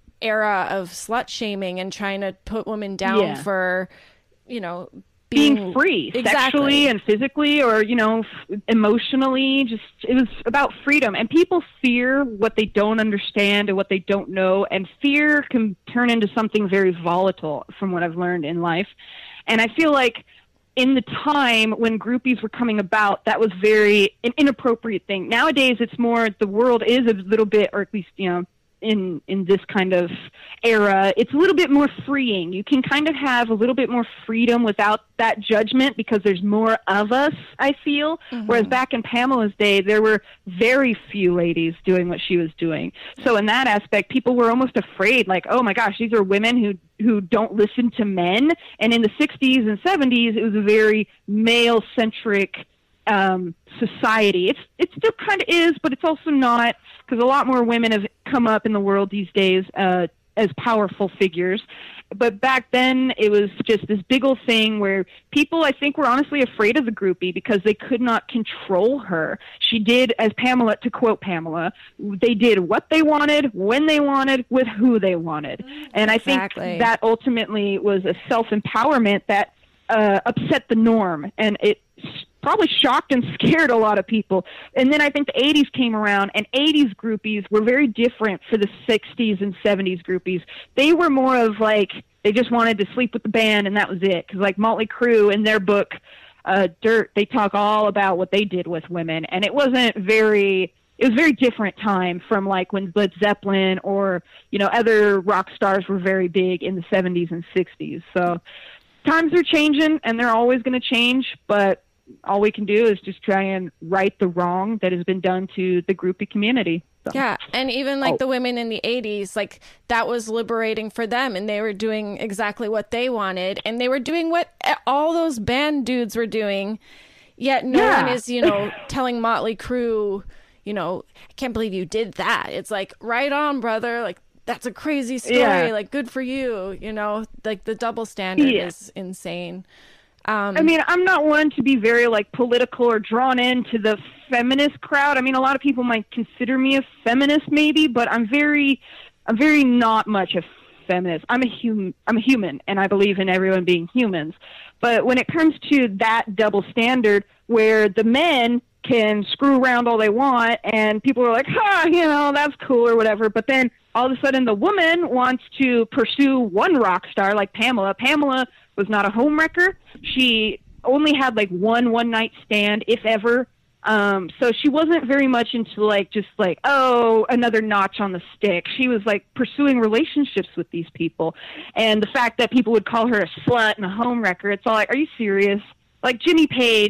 era of slut shaming and trying to put women down yeah. for, you know, being, being free exactly. sexually and physically, or, you know, f- emotionally. Just, it was about freedom. And people fear what they don't understand and what they don't know. And fear can turn into something very volatile, from what I've learned in life. And I feel like in the time when groupies were coming about, that was very an inappropriate thing. Nowadays, it's more, the world is a little bit, or at least, you know, in in this kind of era, it's a little bit more freeing. You can kind of have a little bit more freedom without that judgment, because there's more of us, I feel. Mm-hmm. Whereas back in Pamela's day, there were very few ladies doing what she was doing. So in that aspect, people were almost afraid, like, oh my gosh, these are women who who don't listen to men. And in the sixties and seventies, it was a very male-centric um, society. It's it still kind of is, but it's also not, because a lot more women have come up in the world these days uh, as powerful figures. But back then, it was just this big old thing where people, I think, were honestly afraid of the groupie because they could not control her. She did, as Pamela, to quote Pamela, they did what they wanted, when they wanted, with who they wanted. And Exactly. I think that ultimately was a self-empowerment that uh, upset the norm. And it probably shocked and scared a lot of people. And then I think the eighties came around, and eighties groupies were very different for the sixties and seventies groupies. They were more of like, they just wanted to sleep with the band, and that was it. Because like Motley Crue, in their book, uh, Dirt, they talk all about what they did with women. And it wasn't very, it was a very different time from like when Led Zeppelin or, you know, other rock stars were very big in the seventies and sixties. So times are changing, and they're always going to change, but all we can do is just try and right the wrong that has been done to the groupie community. So. Yeah, and even like oh. the women in the eighties, like that was liberating for them, and they were doing exactly what they wanted, and they were doing what all those band dudes were doing, yet no yeah. one is, you know, telling Motley Crue, you know, I can't believe you did that. It's like, right on, brother, like that's a crazy story, yeah. like good for you, you know, like the double standard yeah. is insane. Um, I mean, I'm not one to be very like political or drawn into the feminist crowd. I mean, a lot of people might consider me a feminist, maybe, but I'm very, I'm very not much a feminist. I'm a human. I'm a human, and I believe in everyone being humans. But when it comes to that double standard, where the men can screw around all they want, and people are like, "Ha, you know, that's cool" or whatever, but then all of a sudden the woman wants to pursue one rock star like Pamela. Pamela was not a homewrecker. She only had like one one night stand, if ever. Um, so she wasn't very much into like, just like, oh, another notch on the stick. She was like pursuing relationships with these people. And the fact that people would call her a slut and a homewrecker, it's all like, are you serious? Like Jimmy Page,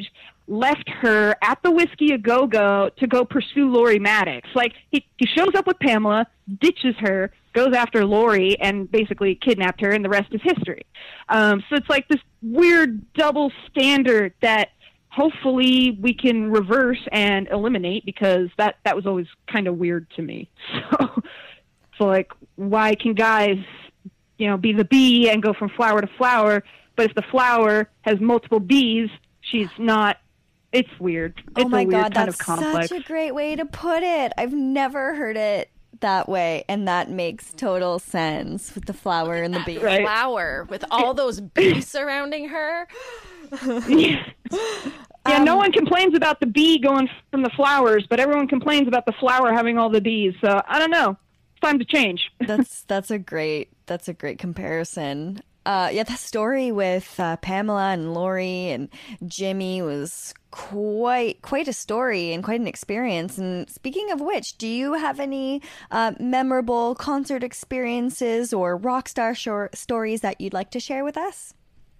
left her at the Whiskey A Go Go to go pursue Lori Maddox. Like, he, he shows up with Pamela, ditches her, goes after Lori, and basically kidnapped her, and the rest is history. Um, so it's like this weird double standard that hopefully we can reverse and eliminate, because that, that was always kind of weird to me. So, so like, why can guys, you know, be the bee and go from flower to flower, but if the flower has multiple bees, she's not. It's weird. It's oh my a weird God, kind that's of complex. such a great way to put it. I've never heard it that way, and that makes total sense with the flower and the bee. Right. Flower with all those bees surrounding her. Yeah, yeah Um, no one complains about the bee going from the flowers, but everyone complains about the flower having all the bees. So I don't know. It's time to change. that's that's a great that's a great comparison. Uh, yeah, the story with uh, Pamela and Lori and Jimmy was quite quite a story and quite an experience. And speaking of which, do you have any uh, memorable concert experiences or rock star shor- stories that you'd like to share with us?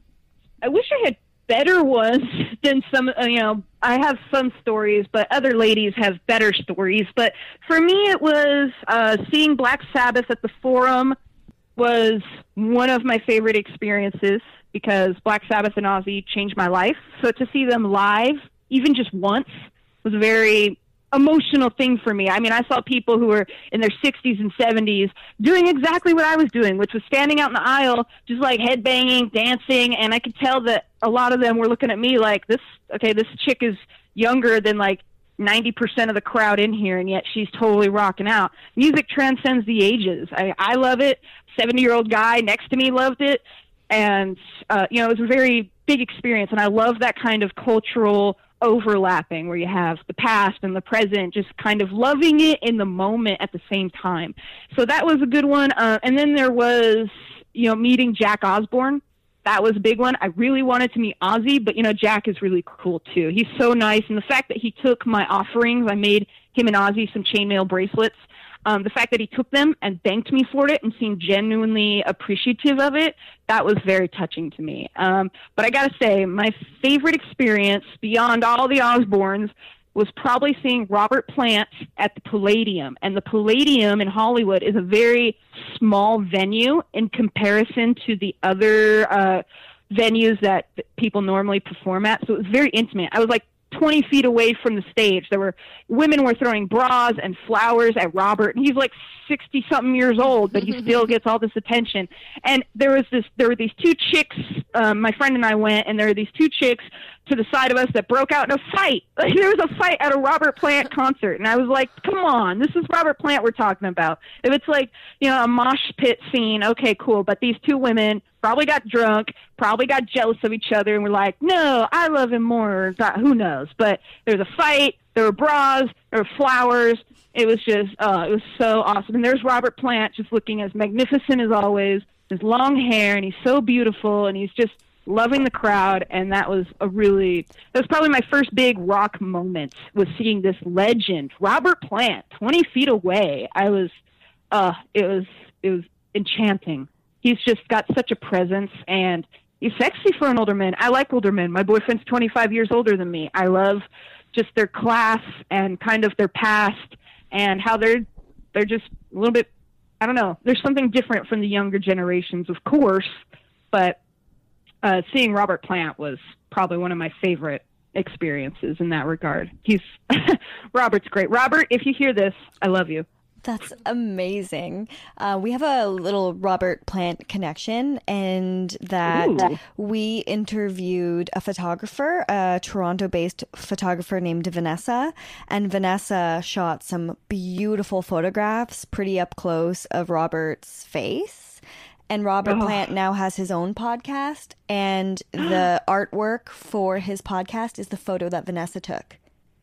I wish I had better ones than some, uh, you know, I have some stories, but other ladies have better stories. But for me, it was uh, seeing Black Sabbath at the Forum was one of my favorite experiences, because Black Sabbath and Ozzy changed my life. So to see them live, even just once, was a very emotional thing for me. I mean, I saw people who were in their sixties and seventies doing exactly what I was doing, which was standing out in the aisle, just like headbanging, dancing. And I could tell that a lot of them were looking at me like, this, okay, this chick is younger than like ninety percent of the crowd in here, and yet she's totally rocking out. Music transcends the ages. I, I love it. seventy-year-old guy next to me loved it. And, uh, you know, it was a very big experience. And I love that kind of cultural overlapping where you have the past and the present, just kind of loving it in the moment at the same time. So that was a good one. Uh, and then there was, you know, meeting Jack Osbourne. That was a big one. I really wanted to meet Ozzy, but, you know, Jack is really cool, too. He's so nice. And the fact that he took my offerings, I made him and Ozzy some chainmail bracelets. Um, the fact that he took them and thanked me for it and seemed genuinely appreciative of it, that was very touching to me. Um, but I got to say, my favorite experience beyond all the Osbournes was probably seeing Robert Plant at the Palladium. And the Palladium in Hollywood is a very small venue in comparison to the other uh, venues that people normally perform at. So it was very intimate. I was like twenty feet away from the stage. There were women were throwing bras and flowers at Robert, and he's like sixty something years old, but he still gets all this attention. And there was this, there were these two chicks, um, my friend and I went, and there were these two chicks to the side of us that broke out in a fight. Like, there was a fight at a Robert Plant concert, and I was like, come on, this is Robert Plant we're talking about. If it's like, you know, a mosh pit scene, okay, cool, but these two women probably got drunk, probably got jealous of each other, and were like, no, I love him more, or God, who knows. But there was a fight, there were bras, there were flowers. It was just, uh, it was so awesome. And there's Robert Plant just looking as magnificent as always, his long hair, and he's so beautiful, and he's just loving the crowd. And that was a really, that was probably my first big rock moment, was seeing this legend, Robert Plant, twenty feet away. I was, uh, it was, it was enchanting. He's just got such a presence, and he's sexy for an older man. I like older men. My boyfriend's twenty-five years older than me. I love just their class and kind of their past, and how they're they're just a little bit, I don't know, there's something different from the younger generations, of course, but uh, seeing Robert Plant was probably one of my favorite experiences in that regard. He's Robert's great. Robert, if you hear this, I love you. That's amazing. Uh, we have a little Robert Plant connection, and that Ooh. we interviewed a photographer, a Toronto-based photographer named Vanessa, and Vanessa shot some beautiful photographs pretty up close of Robert's face. And Robert Oh. Plant now has his own podcast, and the artwork for his podcast is the photo that Vanessa took.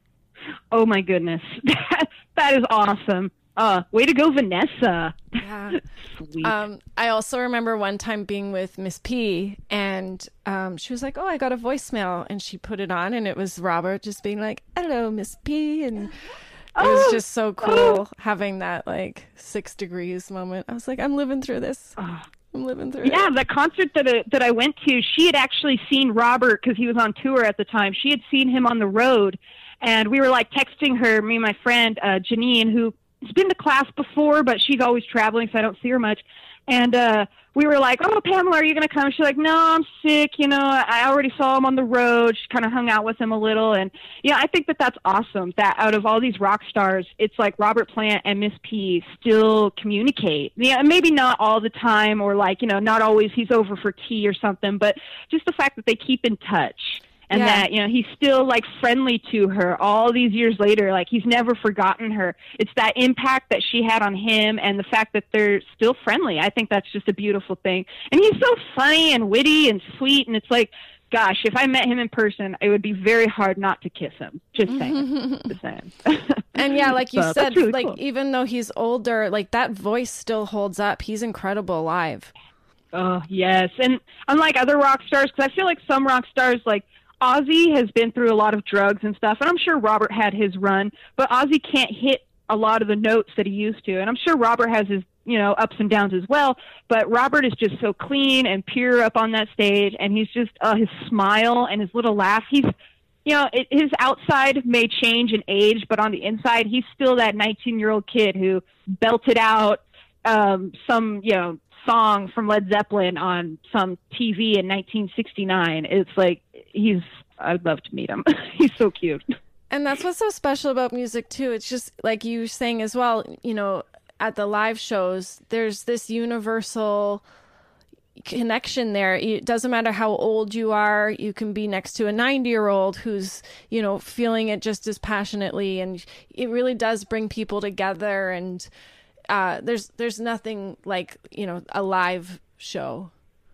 Oh my goodness. That, that is awesome. Uh, way to go, Vanessa. Yeah. Sweet. Um, I also remember one time being with Miss P, and um, she was like, "Oh, I got a voicemail," and she put it on, and it was Robert just being like, "Hello, Miss P," and it was Oh, just so cool having that like six degrees moment. I was like, "I'm living through this." Oh, I'm living through Yeah, it. the concert that I, that I went to, she had actually seen Robert because he was on tour at the time. She had seen him on the road, and we were like texting her, me and my friend uh, Janine, who's been to class before, but she's always traveling, so I don't see her much. And uh, we were like, "Oh, Pamela, are you going to come?" She's like, "No, I'm sick. You know, I already saw him on the road." She kind of hung out with him a little. And, yeah, I think that that's awesome that out of all these rock stars, it's like Robert Plant and Miss P still communicate. Yeah, maybe not all the time or, like, you know, not always he's over for tea or something, but just the fact that they keep in touch. And Yeah. that, you know, he's still, like, friendly to her all these years later. Like, he's never forgotten her. It's that impact that she had on him and the fact that they're still friendly. I think that's just a beautiful thing. And he's so funny and witty and sweet. And it's like, gosh, if I met him in person, it would be very hard not to kiss him. Just saying. Just saying. And yeah, like you So, said, that's really like cool. even though he's older, like that voice still holds up. He's incredible live. Oh, yes. And unlike other rock stars, because I feel like some rock stars, like, Ozzy has been through a lot of drugs and stuff, and I'm sure Robert had his run, but Ozzy can't hit a lot of the notes that he used to, and I'm sure Robert has his, you know, ups and downs as well, but Robert is just so clean and pure up on that stage, and he's just, uh, his smile and his little laugh, he's, you know, it, his outside may change in age, but on the inside, he's still that nineteen-year-old kid who belted out um, some, you know, song from Led Zeppelin on some T V in nineteen sixty-nine. It's like, he's, I'd love to meet him. He's so cute. And that's what's so special about music too. It's just like you were saying as well, you know, at the live shows, there's this universal connection there. It doesn't matter how old you are. You can be next to a ninety year old who's, you know, feeling it just as passionately. And it really does bring people together. And uh, there's, there's nothing like, you know, a live show.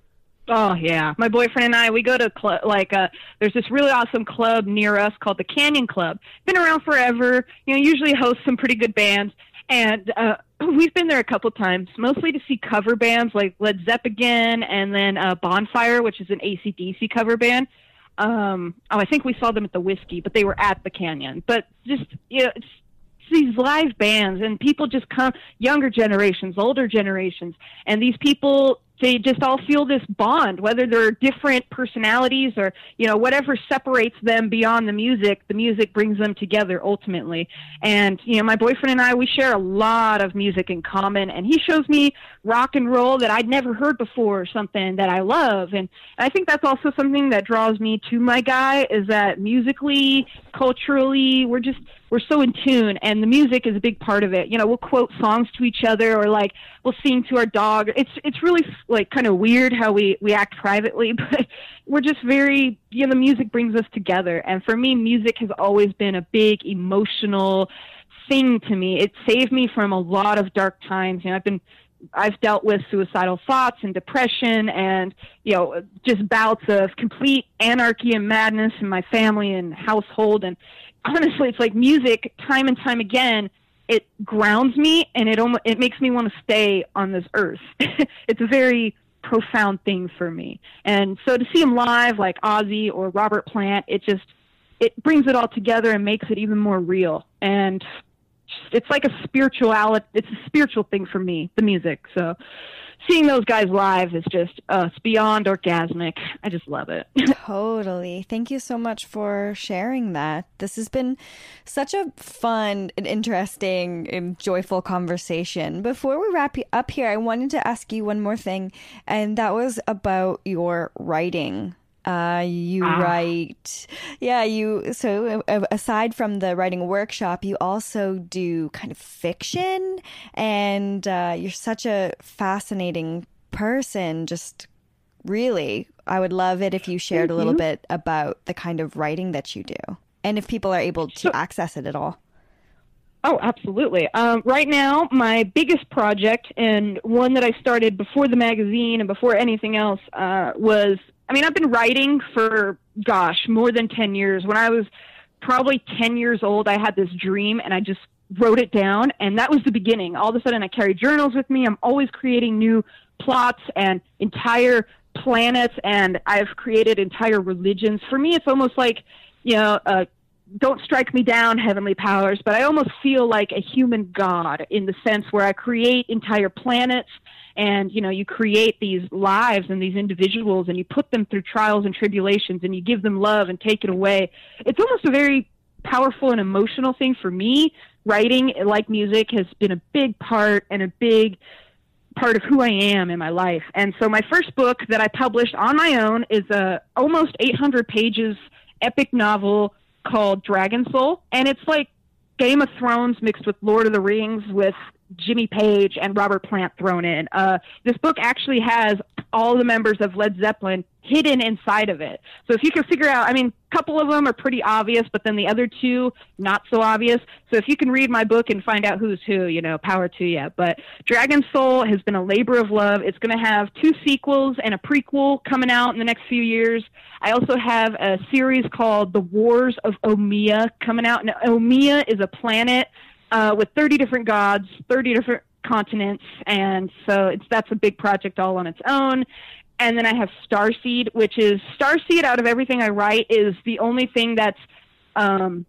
Oh, yeah. My boyfriend and I, we go to, cl- like, uh, there's this really awesome club near us called the Canyon Club. Been around forever, you know, usually hosts some pretty good bands. And uh, we've been there a couple times, mostly to see cover bands like Led Zeppelin and then uh, Bonfire, which is an A C D C cover band. Um, oh, I think we saw them at the Whiskey, but they were at the Canyon. But just, you know, it's these live bands, and people just come, younger generations, older generations, and these people, they just all feel this bond, whether they're different personalities or, you know, whatever separates them beyond the music, the music brings them together ultimately. And, you know, my boyfriend and I, we share a lot of music in common, and he shows me rock and roll that I'd never heard before, or something that I love. And I think that's also something that draws me to my guy, is that musically, culturally, we're just, we're so in tune, and the music is a big part of it. You know, we'll quote songs to each other, or like we'll sing to our dog. It's it's really like kind of weird how we, we act privately, but we're just very, you know, the music brings us together. And for me, music has always been a big emotional thing to me. It saved me from a lot of dark times. You know, I've been I've dealt with suicidal thoughts and depression and, you know, just bouts of complete anarchy and madness in my family and household. And honestly, it's like music, time and time again, it grounds me, and it almost, it makes me want to stay on this earth. It's a very profound thing for me. And so to see him live, like Ozzy or Robert Plant, it just, it brings it all together and makes it even more real. And it's like a spirituality, it's a spiritual thing for me, the music. So seeing those guys live is just, uh, it's beyond orgasmic. I just love it. Totally. Thank you so much for sharing that. This has been such a fun and interesting and joyful conversation. Before we wrap up here, I wanted to ask you one more thing, and that was about your writing. Uh, you ah. write, yeah, you, so aside from the writing workshop, you also do kind of fiction, and uh, you're such a fascinating person. Just really, I would love it if you shared Thank a little you. bit about the kind of writing that you do, and if people are able to so, access it at all. Oh, absolutely. Um, right now, my biggest project, and one that I started before the magazine and before anything else, uh, was, I mean, I've been writing for, gosh, more than ten years. When I was probably ten years old, I had this dream, and I just wrote it down, and that was the beginning. All of a sudden, I carry journals with me. I'm always creating new plots and entire planets, and I've created entire religions. For me, it's almost like, you know, a don't strike me down, heavenly powers, but I almost feel like a human god in the sense where I create entire planets and, you know, you create these lives and these individuals and you put them through trials and tribulations and you give them love and take it away. It's almost a very powerful and emotional thing for me. Writing, like music, has been a big part and a big part of who I am in my life. And so my first book that I published on my own is a almost eight hundred pages epic novel called Dragon Soul, and it's like Game of Thrones mixed with Lord of the Rings with Jimmy Page and Robert Plant thrown in. Uh, this book actually has all the members of Led Zeppelin hidden inside of it. So if you can figure out, I mean, a couple of them are pretty obvious, but then the other two, not so obvious. So if you can read my book and find out who's who, you know, power to you. But Dragon Soul has been a labor of love. It's going to have two sequels and a prequel coming out in the next few years. I also have a series called The Wars of Omiya coming out. And Omiya is a planet uh, with thirty different gods, thirty different continents, and so it's that's a big project all on its own. And then I have Starseed, which is Starseed out of everything I write is the only thing that's um,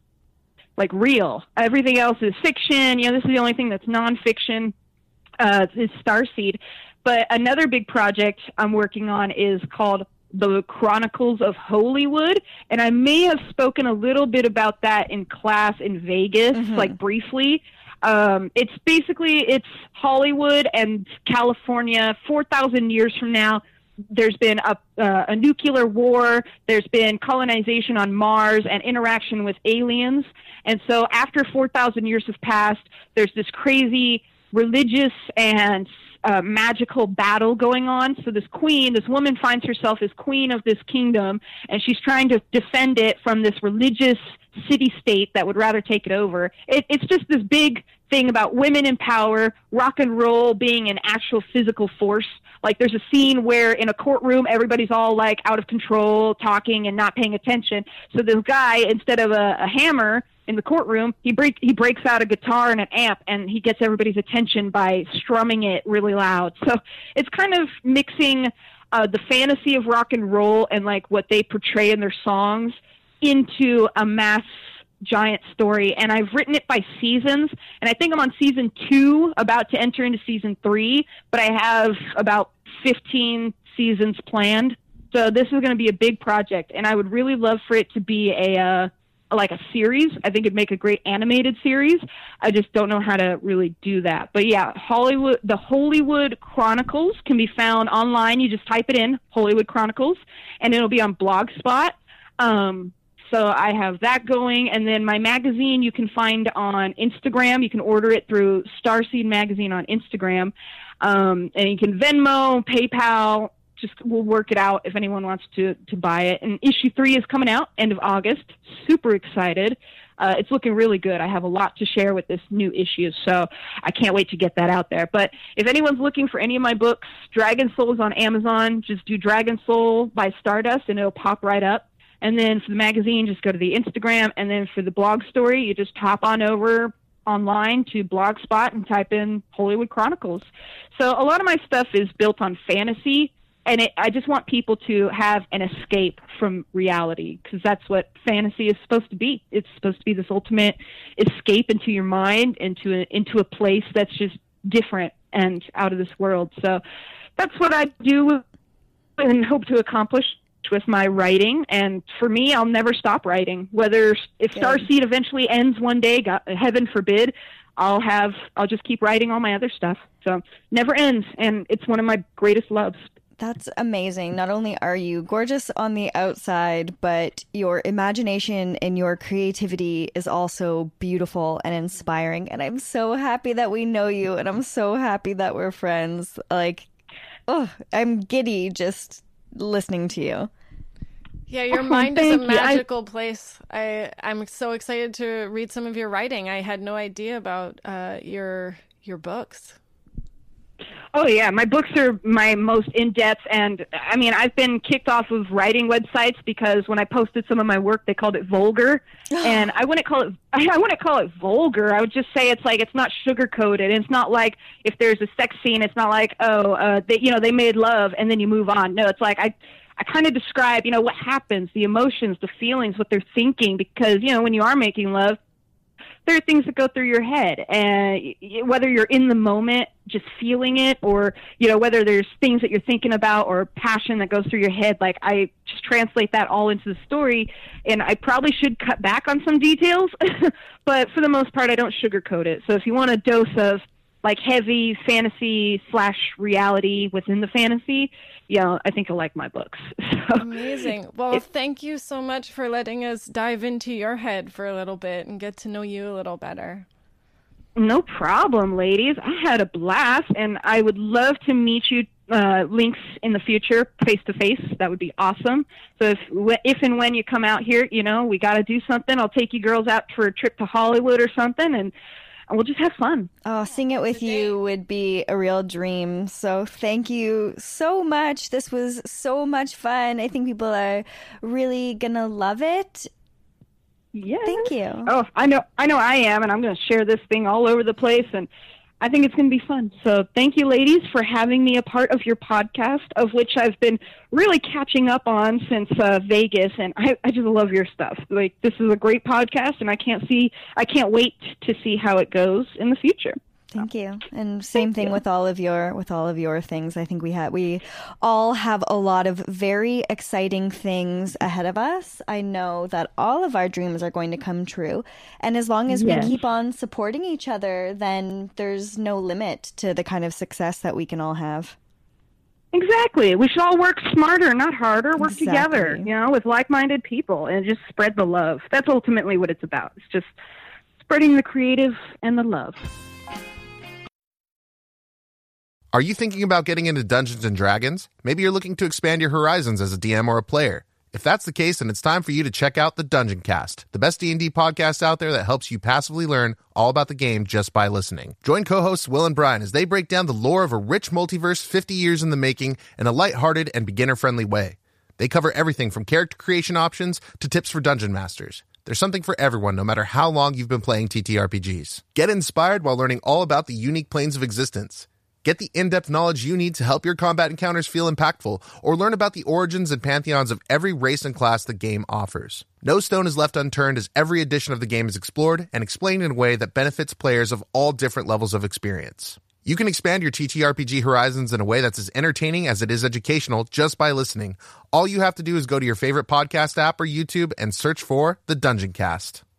like real. Everything else is fiction. You know, this is the only thing that's nonfiction. Uh, is Starseed. But another big project I'm working on is called The Chronicles of Hollywood, and I may have spoken a little bit about that in class in Vegas, mm-hmm. like briefly. Um, it's basically, it's Hollywood and California four thousand years from now. There's been a, uh, a nuclear war. There's been colonization on Mars and interaction with aliens. And so after four thousand years have passed, there's this crazy religious and uh, magical battle going on. So this queen, this woman finds herself as queen of this kingdom, and she's trying to defend it from this religious city-state that would rather take it over. It, it's just this big thing about women in power, rock and roll being an actual physical force. Like there's a scene where in a courtroom, everybody's all like out of control, talking and not paying attention. So this guy, instead of a, a hammer in the courtroom, he break, he breaks out a guitar and an amp, and he gets everybody's attention by strumming it really loud. So it's kind of mixing uh, the fantasy of rock and roll and like what they portray in their songs into a mass giant story. And I've written it by seasons, and I think I'm on season two, about to enter into season three, but I have about fifteen seasons planned. So this is going to be a big project, and I would really love for it to be a uh, like a series. I think it'd make a great animated series. I just don't know how to really do that. But yeah, Hollywood, the Hollywood Chronicles can be found online. You just type it in, Hollywood Chronicles, and it'll be on Blogspot. Um, So I have that going. And then my magazine you can find on Instagram. You can order it through Starseed Magazine on Instagram. Um, and you can Venmo, PayPal. Just we'll work it out if anyone wants to, to buy it. And issue three is coming out end of August. Super excited. Uh, it's looking really good. I have a lot to share with this new issue, so I can't wait to get that out there. But if anyone's looking for any of my books, Dragon Soul is on Amazon. Just do Dragon Soul by Stardust, and it'll pop right up. And then for the magazine, just go to the Instagram. And then for the blog story, you just hop on over online to Blogspot and type in Hollywood Chronicles. So a lot of my stuff is built on fantasy, and it, I just want people to have an escape from reality, because that's what fantasy is supposed to be. It's supposed to be this ultimate escape into your mind, into a, into a place that's just different and out of this world. So that's what I do and hope to accomplish with my writing. And for me, I'll never stop writing. Whether if Good. Starseed eventually ends one day, God, heaven forbid, I'll have I'll just keep writing all my other stuff. So never ends, and it's one of my greatest loves. That's amazing. Not only are you gorgeous on the outside, but your imagination and your creativity is also beautiful and inspiring. And I'm so happy that we know you, and I'm so happy that we're friends. Like, oh, I'm giddy just listening to you. Yeah, your mind is a magical I... place. I I'm so excited to read some of your writing. I had no idea about uh, your your books. Oh, yeah. My books are my most in-depth. And, I mean, I've been kicked off of writing websites because when I posted some of my work, they called it vulgar. And I wouldn't call it I wouldn't call it vulgar. I would just say it's like it's not sugar-coated. It's not like if there's a sex scene, it's not like, oh, uh, they, you know, they made love and then you move on. No, it's like I, I kind of describe, you know, what happens, the emotions, the feelings, what they're thinking, because, you know, when you are making love, there are things that go through your head, and whether you're in the moment just feeling it, or, you know, whether there's things that you're thinking about or passion that goes through your head, like I just translate that all into the story. And I probably should cut back on some details, but for the most part, I don't sugarcoat it. So if you want a dose of like heavy fantasy slash reality within the fantasy, you know, I think you'll like my books. So, amazing. Well, thank you so much for letting us dive into your head for a little bit and get to know you a little better. No problem, ladies. I had a blast, and I would love to meet you, uh, links in the future, face to face. That would be awesome. So if, if and when you come out here, you know, we got to do something. I'll take you girls out for a trip to Hollywood or something, and and we'll just have fun. Oh, seeing it with you would be a real dream. So thank you so much. This was so much fun. I think people are really going to love it. Yeah. Thank you. Oh, I know, I know I am, and I'm going to share this thing all over the place, and I think it's going to be fun. So thank you, ladies, for having me a part of your podcast, of which I've been really catching up on since uh, Vegas, and I, I just love your stuff. Like, this is a great podcast, and I can't see, I can't wait to see how it goes in the future. Thank you. And same Thank thing you. with all of your with all of your things. I think we have we all have a lot of very exciting things ahead of us. I know that all of our dreams are going to come true. And as long as Yes. we keep on supporting each other, then there's no limit to the kind of success that we can all have. Exactly. We should all work smarter, not harder. Work Exactly. together, you know, with like-minded people, and just spread the love. That's ultimately what it's about. It's just spreading the creative and the love. Are you thinking about getting into Dungeons and Dragons? Maybe you're looking to expand your horizons as a D M or a player. If that's the case, then it's time for you to check out the Dungeon Cast, the best D and D podcast out there that helps you passively learn all about the game just by listening. Join co-hosts Will and Brian as they break down the lore of a rich multiverse fifty years in the making in a lighthearted and beginner-friendly way. They cover everything from character creation options to tips for dungeon masters. There's something for everyone, no matter how long you've been playing T T R P Gs. Get inspired while learning all about the unique planes of existence. Get the in-depth knowledge you need to help your combat encounters feel impactful, or learn about the origins and pantheons of every race and class the game offers. No stone is left unturned as every edition of the game is explored and explained in a way that benefits players of all different levels of experience. You can expand your T T R P G horizons in a way that's as entertaining as it is educational just by listening. All you have to do is go to your favorite podcast app or YouTube and search for The Dungeon Cast.